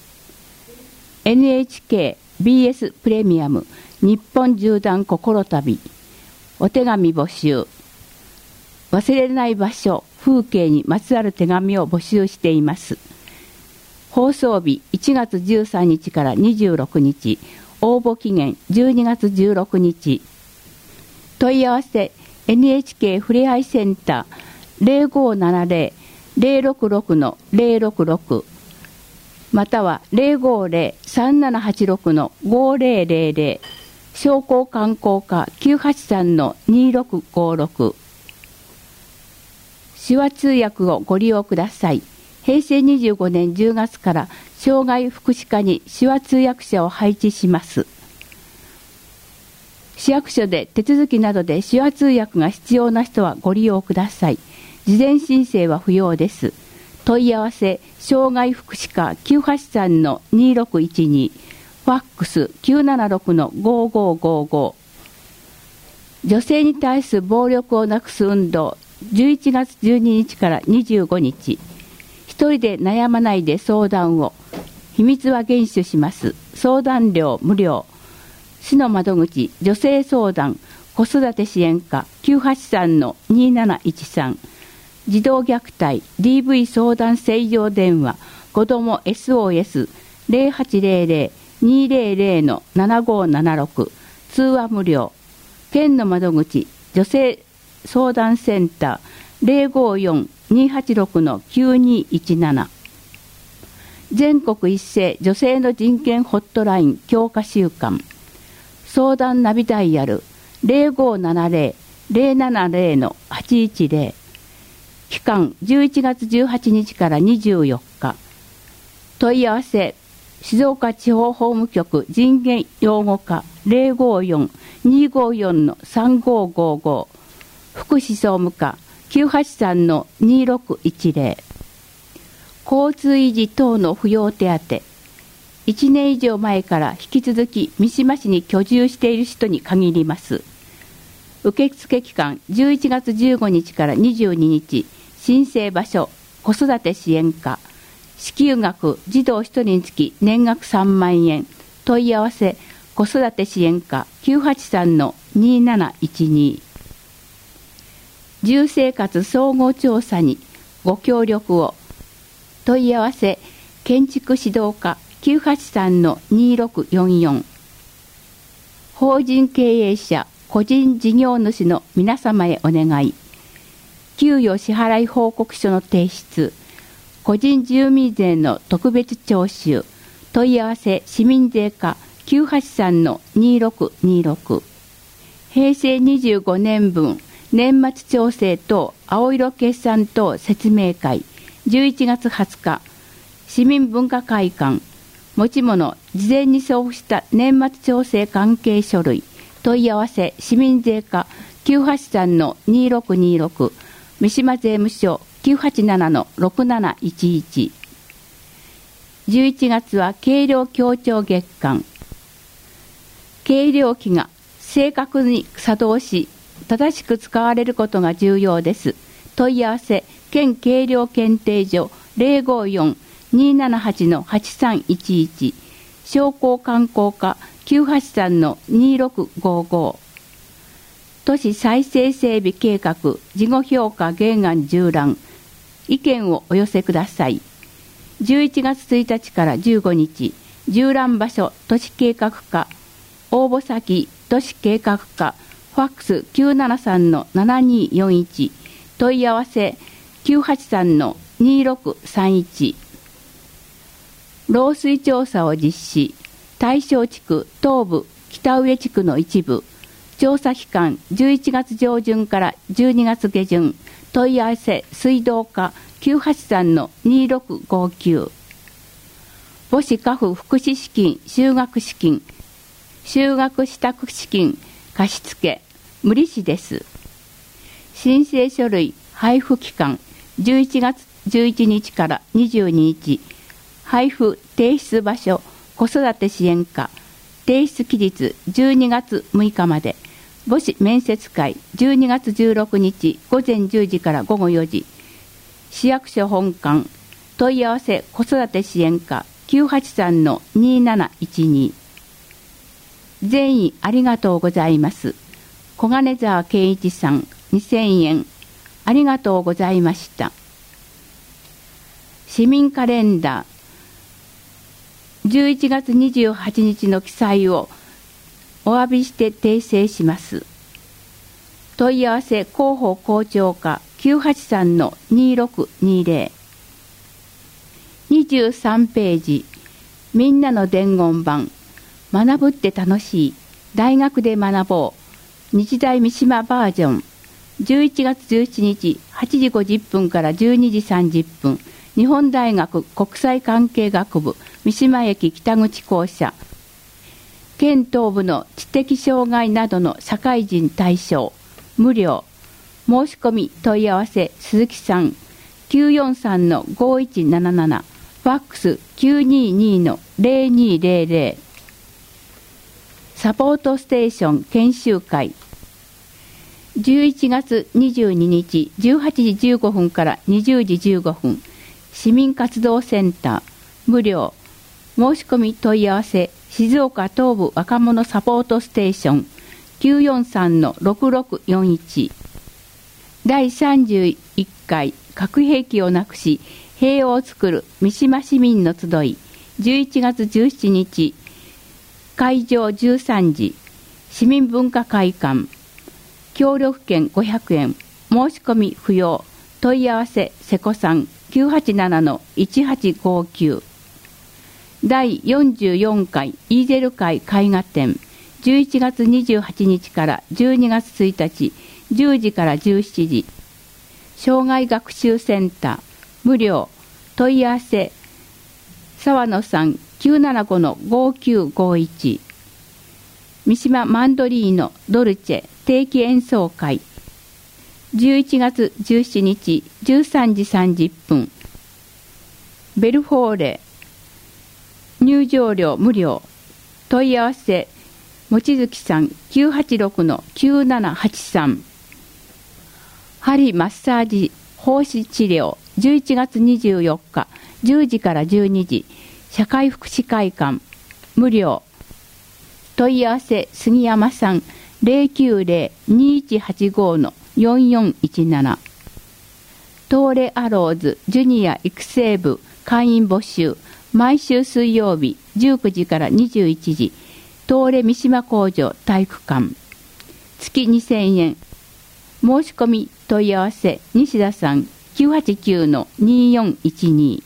NHK BS プレミアム日本縦断心旅、お手紙募集。忘れない場所風景にまつわる手紙を募集しています。放送日1月13日から26日、応募期限12月16日。問い合わせ NHK ふれあいセンター 0570-066-066 または 050-3786-5000、 商工観光課 983-2656。 手話通訳をご利用ください。平成25年10月から障害福祉課に手話通訳者を配置します。市役所で手続きなどで手話通訳が必要な人はご利用ください。事前申請は不要です。問い合わせ障害福祉課 983-2612、 ファックス 976-5555。 女性に対する暴力をなくす運動11月12日から25日。一人で悩まないで相談を。秘密は厳守します。相談料無料。市の窓口女性相談子育て支援課 983-2713。 児童虐待 DV 相談正常電話子ども SOS 0800-200-7576。 通話無料。県の窓口女性相談センター 054-286-9217。 全国一斉女性の人権ホットライン強化週間。相談ナビダイヤル 0570-070-810。期間11月18日から24日。問い合わせ静岡地方法務局人権擁護課 054-254-3555。福祉総務課 983-2610。 交通維持等の扶養手当。1年以上前から引き続き三島市に居住している人に限ります。受付期間11月15日から22日。申請場所子育て支援課。支給額児童1人につき年額3万円。問い合わせ子育て支援課 983-2712。 住生活総合調査にご協力を。問い合わせ建築指導課 983-2644。 法人経営者個人事業主の皆様へお願い。給与支払い報告書の提出。個人住民税の特別徴収。問い合わせ市民税課 983-2626。 平成25年分年末調整等青色決算等説明会11月20日。市民文化会館。持ち物事前に送付した年末調整関係書類。問い合わせ市民税課 983-2626。 三島税務署 987-6711。 11月は計量協調月間。計量器が正確に作動し正しく使われることが重要です。問い合わせ県計量検定所 054-278-8311。 商工観光課 983-2655。 都市再生整備計画事後評価原案縦覧。意見をお寄せください。11月1日から15日。縦覧場所都市計画課。応募先都市計画課。ファックス 973-7241。 問い合わせ 983-2631。 漏水調査を実施。大正地区東部北上地区の一部。 調査期間11月上旬から12月下旬。問い合わせ水道課 983-2659。母子家父福祉資金、就学資金、就学支度資金貸付無利子です。申請書類配布期間11月11日から22日。配布提出場所子育て支援課。提出期日12月6日まで。母子面接会12月16日午前10時から午後4時。市役所本館。問い合わせ子育て支援課 983-2712。善意ありがとうございます。小金沢健一さん2000円。ありがとうございました。市民カレンダー11月28日の記載をお詫びして訂正します。問い合わせ広報校長課 983-2620。23ページ。みんなの伝言版。学ぶって楽しい。大学で学ぼう。日大三島バージョン。11月17日8時50分から12時30分。日本大学国際関係学部三島駅北口校舎。県東部の知的障害などの社会人対象。無料。申し込み問い合わせ鈴木さん 943-5177。ファックス 922-0200。サポートステーション研修会。11月22日18時15分から20時15分。市民活動センター。無料。申し込み問い合わせ静岡東部若者サポートステーション 943-6641。第31回核兵器をなくし平和をつくる三島市民の集い。11月17日会場13時。市民文化会館。協力券500円。申し込み不要。問い合わせ瀬古さん 987-1859。第44回イーゼル会絵画展。11月28日から12月1日10時から17時。障害学習センター。無料。問い合わせ沢野さん 975-5951。三島マンドリーノドルチェ定期演奏会。11月17日13時30分。ベルフォーレ。入場料無料。問い合わせ望月さん 986-9783。針マッサージ放歯治療。11月24日10時から12時。社会福祉会館。無料。問い合わせ杉山さん 090-2185-4417。東レアローズジュニア育成部会員募集。毎週水曜日19時から21時。東レ三島工場体育館。月2000円。申し込み問い合わせ西田さん 989-2412。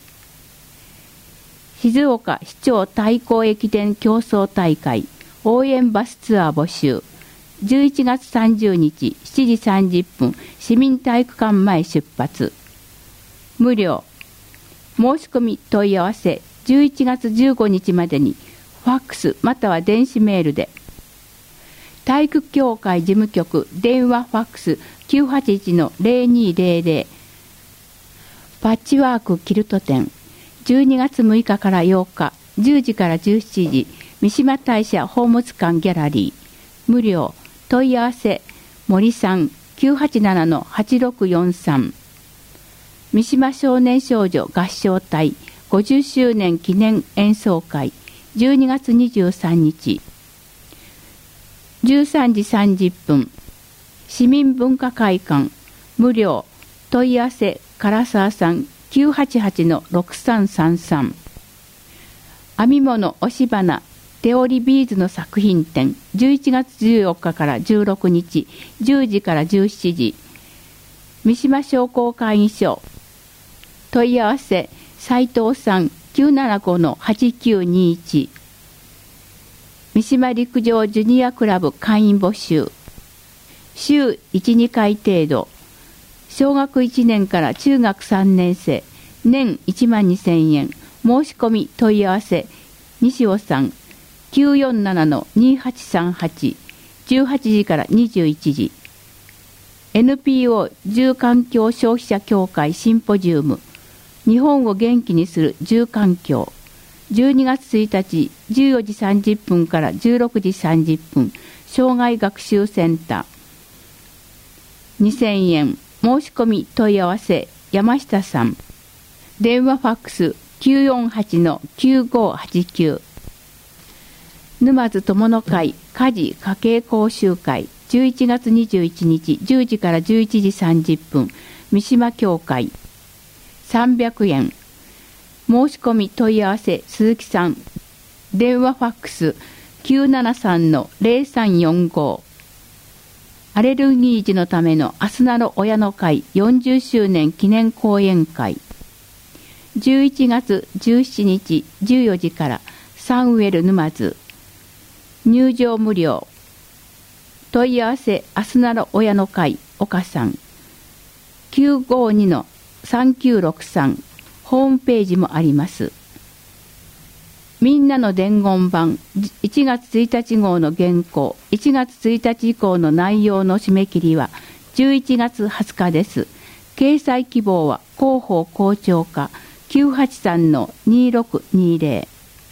静岡市長対抗駅伝競争大会応援バスツアー募集。11月30日7時30分。市民体育館前出発。無料。申し込み問い合わせ11月15日までにファックスまたは電子メールで。体育協会事務局電話ファックス 981-0200。パッチワークキルト展。12月6日から8日10時から17時。三島大社宝物館ギャラリー。無料。問い合わせ森さん 987-8643。三島少年少女合唱隊50周年記念演奏会。12月23日13時30分。市民文化会館。無料。問い合わせ唐沢さん 988-6333。編み物押し花手織りビーズの作品展。11月14日から16日10時から17時。三島商工会議所。問い合わせ斉藤さん 975-8921。三島陸上ジュニアクラブ会員募集。 週 1,2 回程度。小学1年から中学3年生、年12,000円。申し込み問い合わせ、西尾さん、947-2838、18時から21時。NPO 住環境消費者協会シンポジウム、日本を元気にする住環境。12月1日14時30分から16時30分、障害学習センター。2000円。申し込み問い合わせ、山下さん。電話ファックス 948-9589。沼津友の会家事家計講習会、11月21日10時から11時30分、三島教会。300円。申し込み問い合わせ、鈴木さん。電話ファックス 973-0345。アレルギー児のためのアスナの親の会40周年記念講演会。11月17日14時からサンウェル沼津。入場無料。問い合わせ、アスナの親の会岡さん。952-3963。ホームページもあります。みんなの伝言版1月1日号の原稿、1月1日以降の内容の締め切りは11月20日です。掲載希望は広報校長課 983-2620。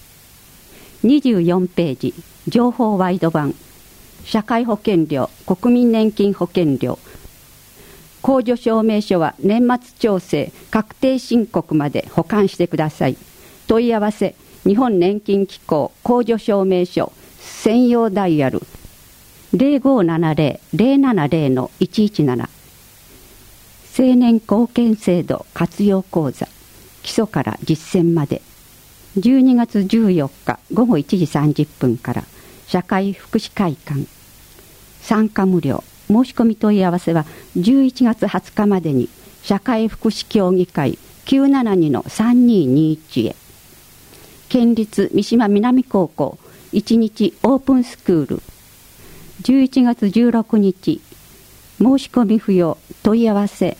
24ページ、情報ワイド版、社会保険料、国民年金保険料、控除証明書は年末調整確定申告まで保管してください。問い合わせ、日本年金機構控除証明書専用ダイヤル 0570-070-117。 青年貢献制度活用講座、基礎から実践まで。12月14日午後1時30分から社会福祉会館。参加無料。申し込み問い合わせは11月20日までに社会福祉協議会 972-3221 へ。県立三島南高校1日オープンスクール。11月16日申し込み不要。問い合わせ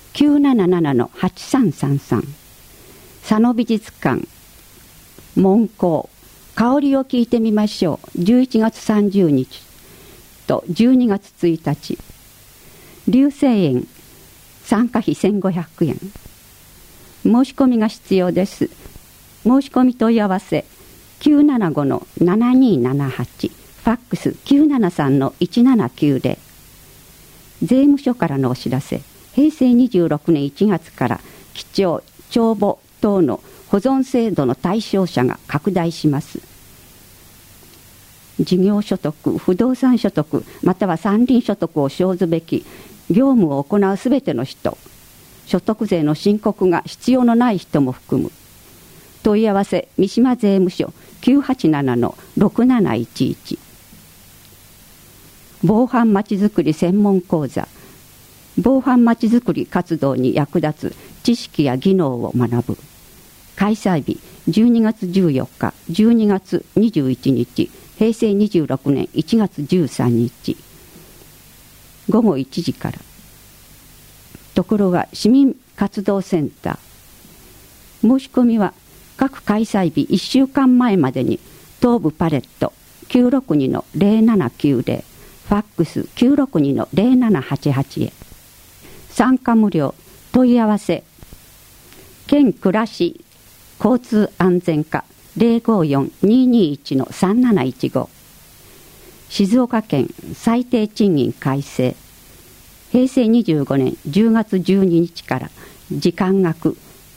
977-8333。佐野美術館門校香りを聞いてみましょう。11月30日と12月1日。流星園参加費1500円。申し込みが必要です。申し込み問い合わせ 975-7278、ファックス 973-1790。 税務署からのお知らせ。平成26年1月から記帳帳簿等の保存制度の対象者が拡大します。事業所得、不動産所得、または山林所得を生ずべき業務を行うすべての人、所得税の申告が必要のない人も含む。問い合わせ、三島税務署 987-6711。 防犯まちづくり専門講座。防犯まちづくり活動に役立つ知識や技能を学ぶ。開催日12月14日、12月21日、平成26年1月13日。午後1時から。ところが市民活動センター。申し込みは各開催日1週間前までに東部パレット 962-0790、ファックス 962-0788 へ。参加無料。問い合わせ、県暮らし交通安全課 054-221-3715。 静岡県最低賃金改正。平成25年10月12日から時間額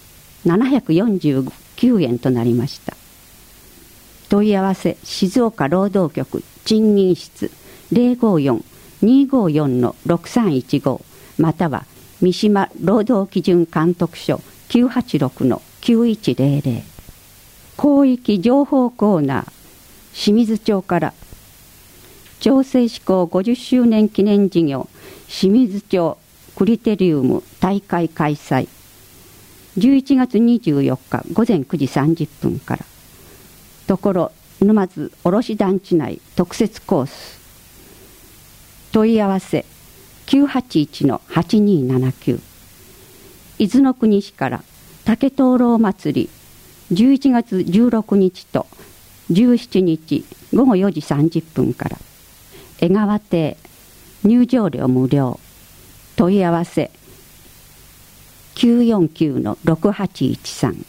749円となりました。問い合わせ、静岡労働局賃金室 054-254-6315、 または三島労働基準監督署 986-9100。 広域情報コーナー。清水町から町制施行50周年記念事業清水町クリテリウム大会開催。11月24日午前9時30分から。ところ沼津卸団地内特設コース。 問い合わせ 981-8279。 伊豆の国市から竹灯籠祭り11月16日と17日午後4時30分から。江川邸、入場料無料。問い合わせ 949-6813。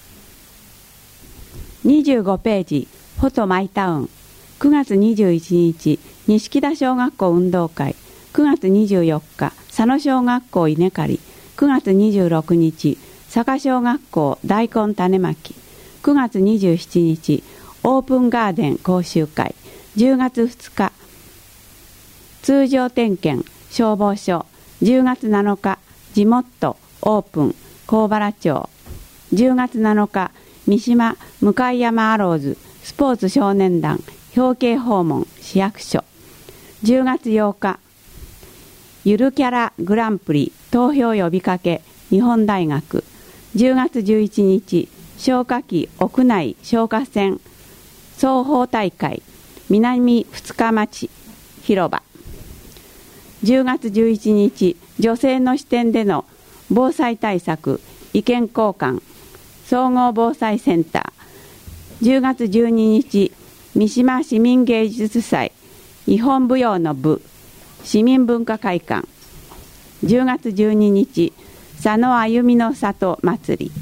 25ページ、フォトマイタウン。9月21日、錦田小学校運動会。9月24日、佐野小学校稲刈り。9月26日、佐賀小学校大根種まき。9月27日、オープンガーデン講習会。10月2日、通常点検消防署。10月7日、地元オープン高原町。10月7日、三島向山アローズスポーツ少年団表敬訪問市役所。10月8日、ゆるキャラグランプリ投票呼びかけ日本大学。10月11日、消火器屋内消火栓双方大会南二日町広場。10月11日、女性の視点での防災対策意見交換総合防災センター。10月12日、三島市民芸術祭日本舞踊の部市民文化会館。10月12日、佐野あゆみの里祭り。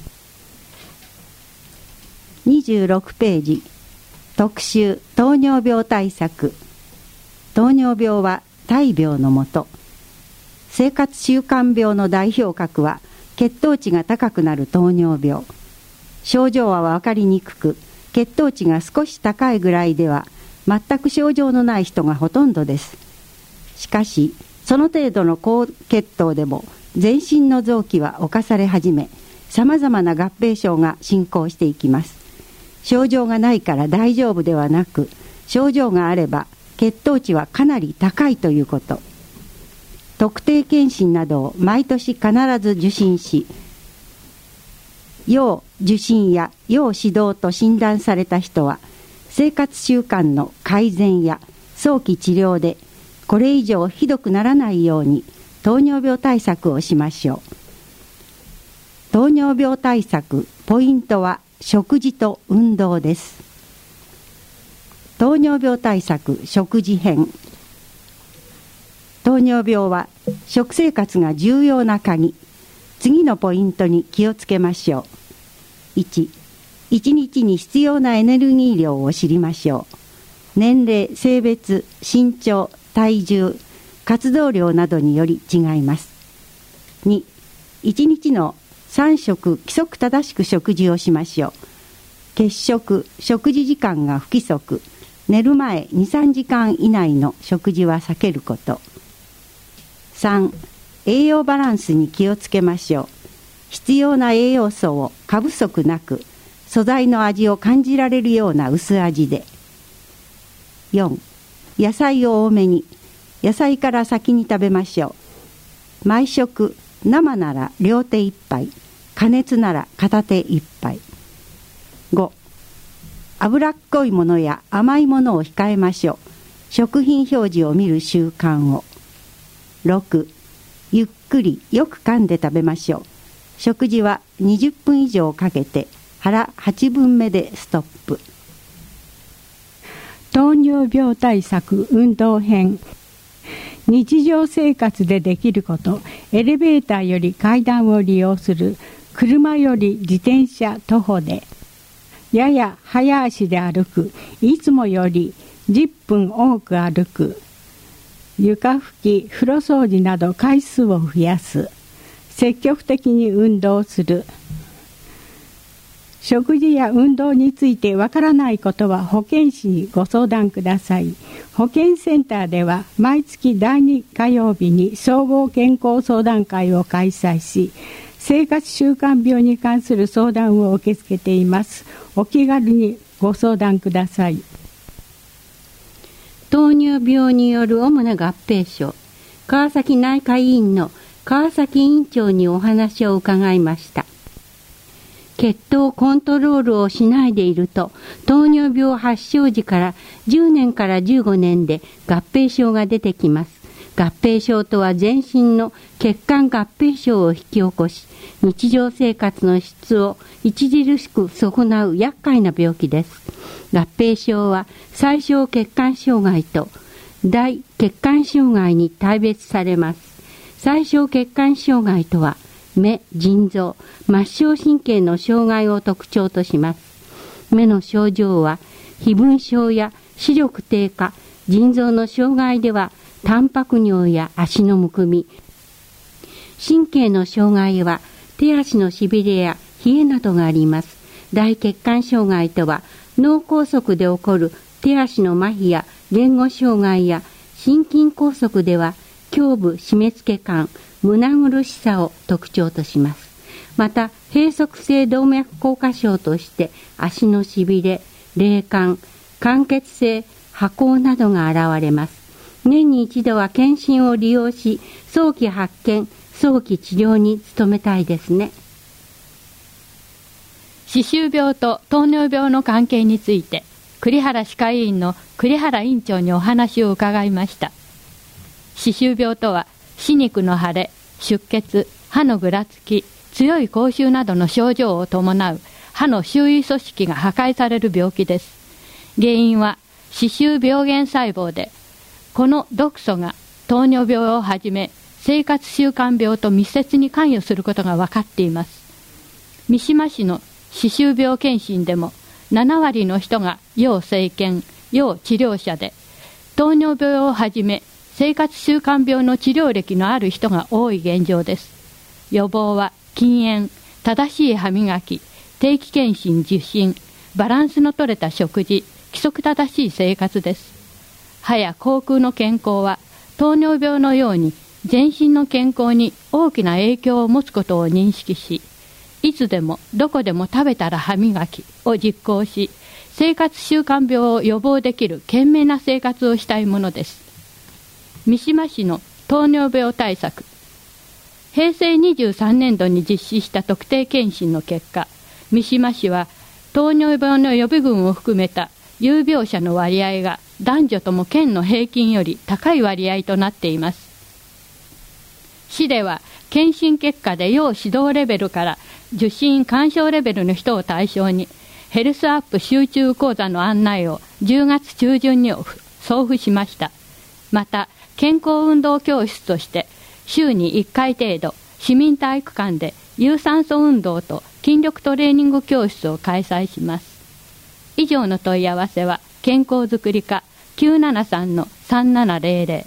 26ページ、特集糖尿病対策。糖尿病は大病のもと。生活習慣病の代表格は血糖値が高くなる糖尿病。症状は分かりにくく、血糖値が少し高いぐらいでは全く症状のない人がほとんどです。しかしその程度の高血糖でも全身の臓器は侵され始め、さまざまな合併症が進行していきます。症状がないから大丈夫ではなく、症状があれば血糖値はかなり高いということ。特定健診などを毎年必ず受診し、要受診や要指導と診断された人は生活習慣の改善や早期治療でこれ以上ひどくならないように糖尿病対策をしましょう。糖尿病対策ポイントは食事と運動です。糖尿病対策食事編。糖尿病は食生活が重要な鍵。次のポイントに気をつけましょう。1、1日に必要なエネルギー量を知りましょう。年齢、性別、身長、体重、活動量などにより違います。2、1日の3食規則正しく食事をしましょう。欠食、食事時間が不規則、寝る前 2,3 時間以内の食事は避けること。3、栄養バランスに気をつけましょう。必要な栄養素を過不足なく、素材の味を感じられるような薄味で。4、野菜を多めに、野菜から先に食べましょう。毎食、生なら両手1杯、加熱なら片手1杯。5、脂っこいものや甘いものを控えましょう。食品表示を見る習慣を。6、ゆっくりよく噛んで食べましょう。食事は20分以上かけて腹8分目でストップ。 糖尿病対策運動編。日常生活でできること、エレベーターより階段を利用する、車より自転車徒歩で、やや早足で歩く、いつもより10分多く歩く、床拭き、風呂掃除など回数を増やす、積極的に運動する。食事や運動についてわからないことは保健師にご相談ください。保健センターでは毎月第2火曜日に総合健康相談会を開催し、生活習慣病に関する相談を受け付けています。お気軽にご相談ください。 糖尿病による主な合併症、川崎内科医院の川崎院長にお話を伺いました。血糖コントロールをしないでいると、糖尿病発症時から10年から15年で合併症が出てきます。 合併症とは全身の血管合併症を引き起こし、日常生活の質を著しく損なう厄介な病気です。合併症は最小血管障害と大血管障害に大別されます。最小血管障害とは目、腎臓、末梢神経の障害を特徴とします。目の症状は飛蚊症や視力低下、腎臓の障害ではタンパク尿や足のむくみ、神経の障害は手足のしびれや冷えなどがあります。大血管障害とは脳梗塞で起こる手足の麻痺や言語障害や心筋梗塞では胸部締め付け感、胸苦しさを特徴とします。また閉塞性動脈硬化症として足のしびれ、冷感、間欠性、跛行などが現れます。年に一度は検診を利用し、早期発見、早期治療に努めたいですね。 歯周病と糖尿病の関係について、栗原歯科医院の栗原院長にお話を伺いました。歯周病とは、歯肉の腫れ、出血、歯のぐらつき、強い口臭などの症状を伴う歯の周囲組織が破壊される病気です。原因は歯周病原細胞で、この毒素が糖尿病をはじめ生活習慣病と密接に関与することが分かっています。三島市の歯周病検診でも7割の人が要生検、要治療者で、糖尿病をはじめ生活習慣病の治療歴のある人が多い現状です。予防は禁煙、正しい歯磨き、定期検診受診、バランスの取れた食事、規則正しい生活です。歯や口腔の健康は糖尿病のように全身の健康に大きな影響を持つことを認識し、いつでもどこでも食べたら歯磨きを実行し、生活習慣病を予防できる賢明な生活をしたいものです。三島市の糖尿病対策、平成23年度に実施した特定検診の結果、三島市は糖尿病の予備軍を含めた有病者の割合が男女とも県の平均より高い割合となっています。市では検診結果で要指導レベルから受診勧奨レベルの人を対象にヘルスアップ集中講座の案内を10月中旬に送付しました。また健康運動教室として週に1回程度市民体育館で有酸素運動と筋力トレーニング教室を開催します。以上の問い合わせは健康づくり課 973-3700。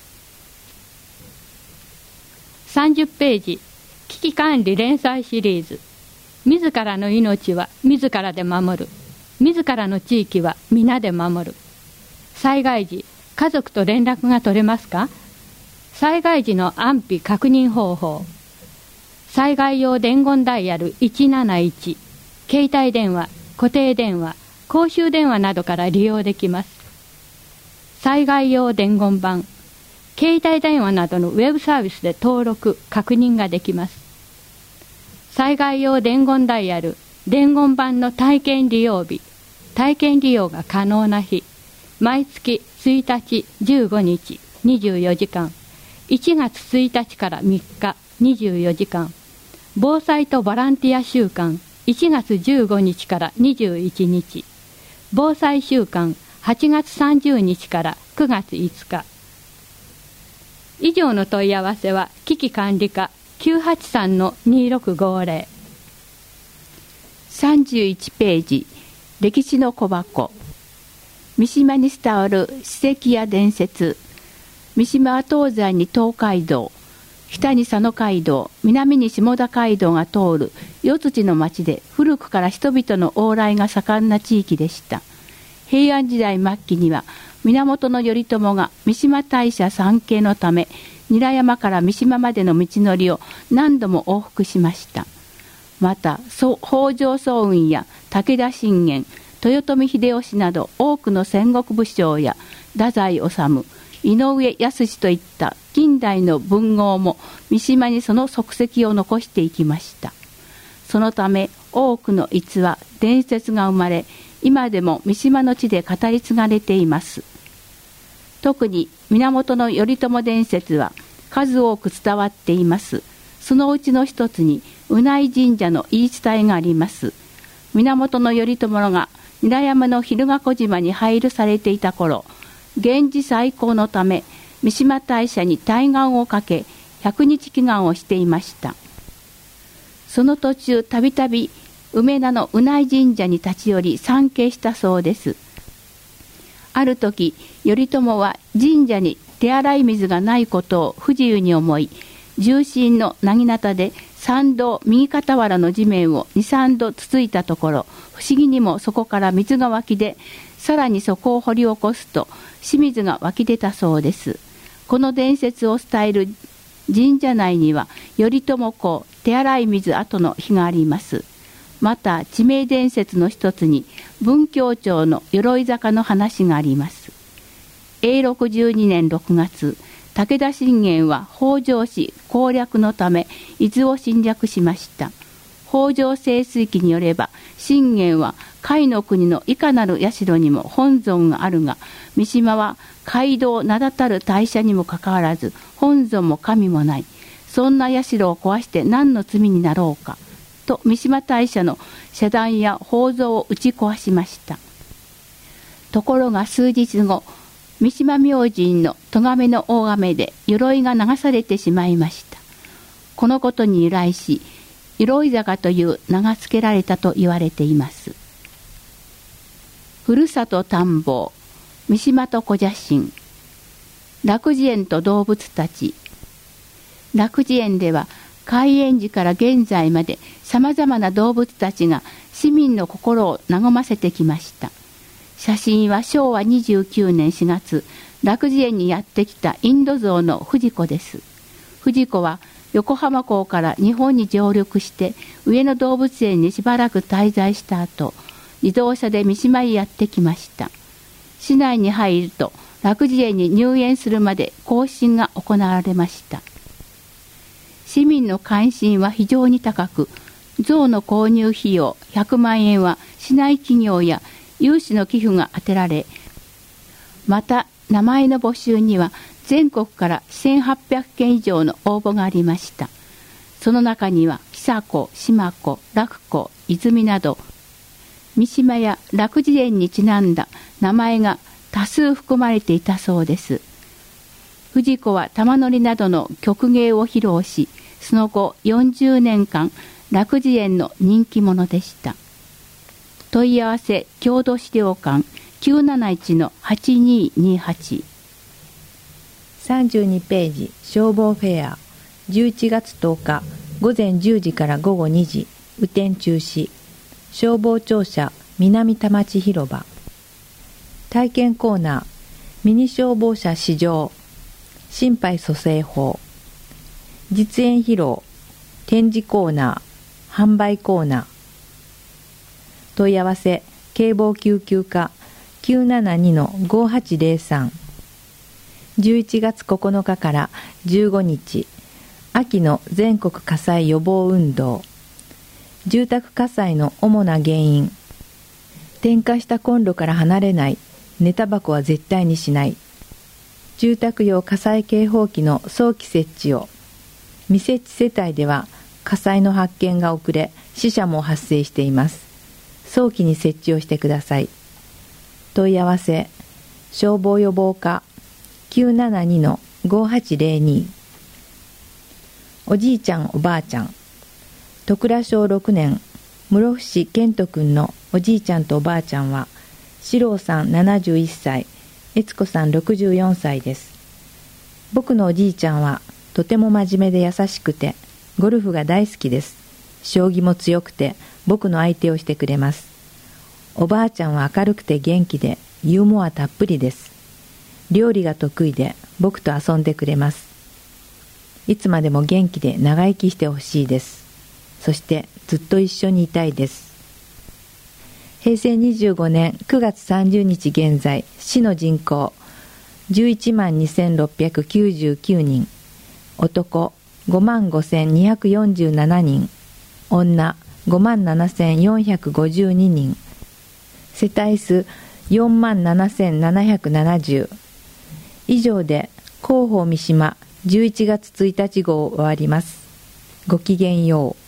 30ページ、危機管理連載シリーズ。自らの命は自らで守る、自らの地域は皆で守る。災害時、家族と連絡が取れますか？災害時の安否確認方法。災害用伝言ダイヤル171、携帯電話、固定電話、公衆電話などから利用できます。災害用伝言板、携帯電話などのウェブサービスで登録・確認ができます。災害用伝言ダイヤル、伝言板の体験利用日、体験利用が可能な日、毎月1日15日24時間、1月1日から3日24時間、防災とボランティア週間1月15日から21日、防災週間8月30日から9月5日。以上の問い合わせは危機管理課 983-2650。 31ページ、歴史の小箱。三島に伝わる史跡や伝説。三島は東西に東海道、北に佐野街道、南に下田街道が通る四土の町で、古くから人々の往来が盛んな地域でした。平安時代末期には源頼朝が三島大社参詣のため、韮山から三島までの道のりを何度も往復しました。また北条早雲や武田信玄、豊臣秀吉など多くの戦国武将や太宰治、井上康といった近代の文豪も三島にその足跡を残していきました。そのため多くの逸話、伝説が生まれ、今でも三島の地で語り継がれています。 特に源頼朝伝説は数多く伝わっています。そのうちの一つに宇内神社の言い伝えがあります。源頼朝が韮山の蛭ヶ小島に配流されていた頃、源氏再興のため三嶋大社に大願をかけ100日祈願をしていました。その途中たびたび梅田の宇内神社に立ち寄り参詣したそうです。ある時頼朝は神社に手洗い水がないことを不自由に思い、重心の薙刀で参道右傍らの地面を 2,3 度つついたところ、不思議にもそこから水が湧き出、さらにそこを掘り起こすと清水が湧き出たそうです。この伝説を伝える神社内には頼朝公手洗い水跡の碑があります。また地名伝説の一つに文教町の鎧坂の話があります。永禄12年6月、武田信玄は北条氏攻略のため伊豆を侵略しました。北条清水記によれば、信玄は甲斐の国のいかなる社にも本尊があるが、三島は街道名だたる大社にもかかわらず本尊も神もない。そんな社を壊して何の罪になろうかと三島大社の社壇や宝蔵を打ち壊しました。ところが数日後、三島明神の咎めの大雨で鎧が流されてしまいました。このことに由来し、鎧坂という名が付けられたと言われています。ふるさと探訪、三島と小写真、楽寺園と動物たち。楽寺園では開園時から現在までさまざまな動物たちが市民の心を和ませてきました。写真は昭和29年4月、楽寺園にやってきたインド象の藤子です。藤子は横浜港から日本に上陸して上野動物園にしばらく滞在した後、自動車で三島へやってきました。市内に入ると楽寺園に入園するまで行進が行われました。市民の関心は非常に高く、象の購入費用100万円は市内企業や有志の寄付が充てられ、また名前の募集には全国から1800件以上の応募がありました。その中には久子、島子、楽子、泉など三島や楽寺園にちなんだ名前が多数含まれていたそうです。藤子は玉乗りなどの曲芸を披露し、その後40年間楽寺園の人気者でした。問い合わせ郷土資料館 971-8228。 32ページ、消防フェア、11月10日午前10時から午後2時、雨天中止。消防庁舎南田町広場。体験コーナー、ミニ消防車試乗、心肺蘇生法、実演披露、展示コーナー、販売コーナー。問い合わせ警防救急課 972-5803。 11月9日から15日、秋の全国火災予防運動。住宅火災の主な原因。点火したコンロから離れない。寝タバコは絶対にしない。住宅用火災警報器の早期設置を。未設置世帯では火災の発見が遅れ、死者も発生しています。早期に設置をしてください。問い合わせ消防予防課 972-5802。 おじいちゃんおばあちゃん。戸倉小6年室伏健人くんのおじいちゃんとおばあちゃんは、四郎さん71歳、悦子さん64歳です。僕のおじいちゃんはとても真面目で優しくて、ゴルフが大好きです。将棋も強くて僕の相手をしてくれます。おばあちゃんは明るくて元気でユーモアたっぷりです。料理が得意で僕と遊んでくれます。いつまでも元気で長生きしてほしいです。そしてずっと一緒にいたいです。平成25年9月30日現在、市の人口112,699人、男55,247人、女57,452人、世帯数47,770、 以上で広報三島11月1日号を終わります。ごきげんよう。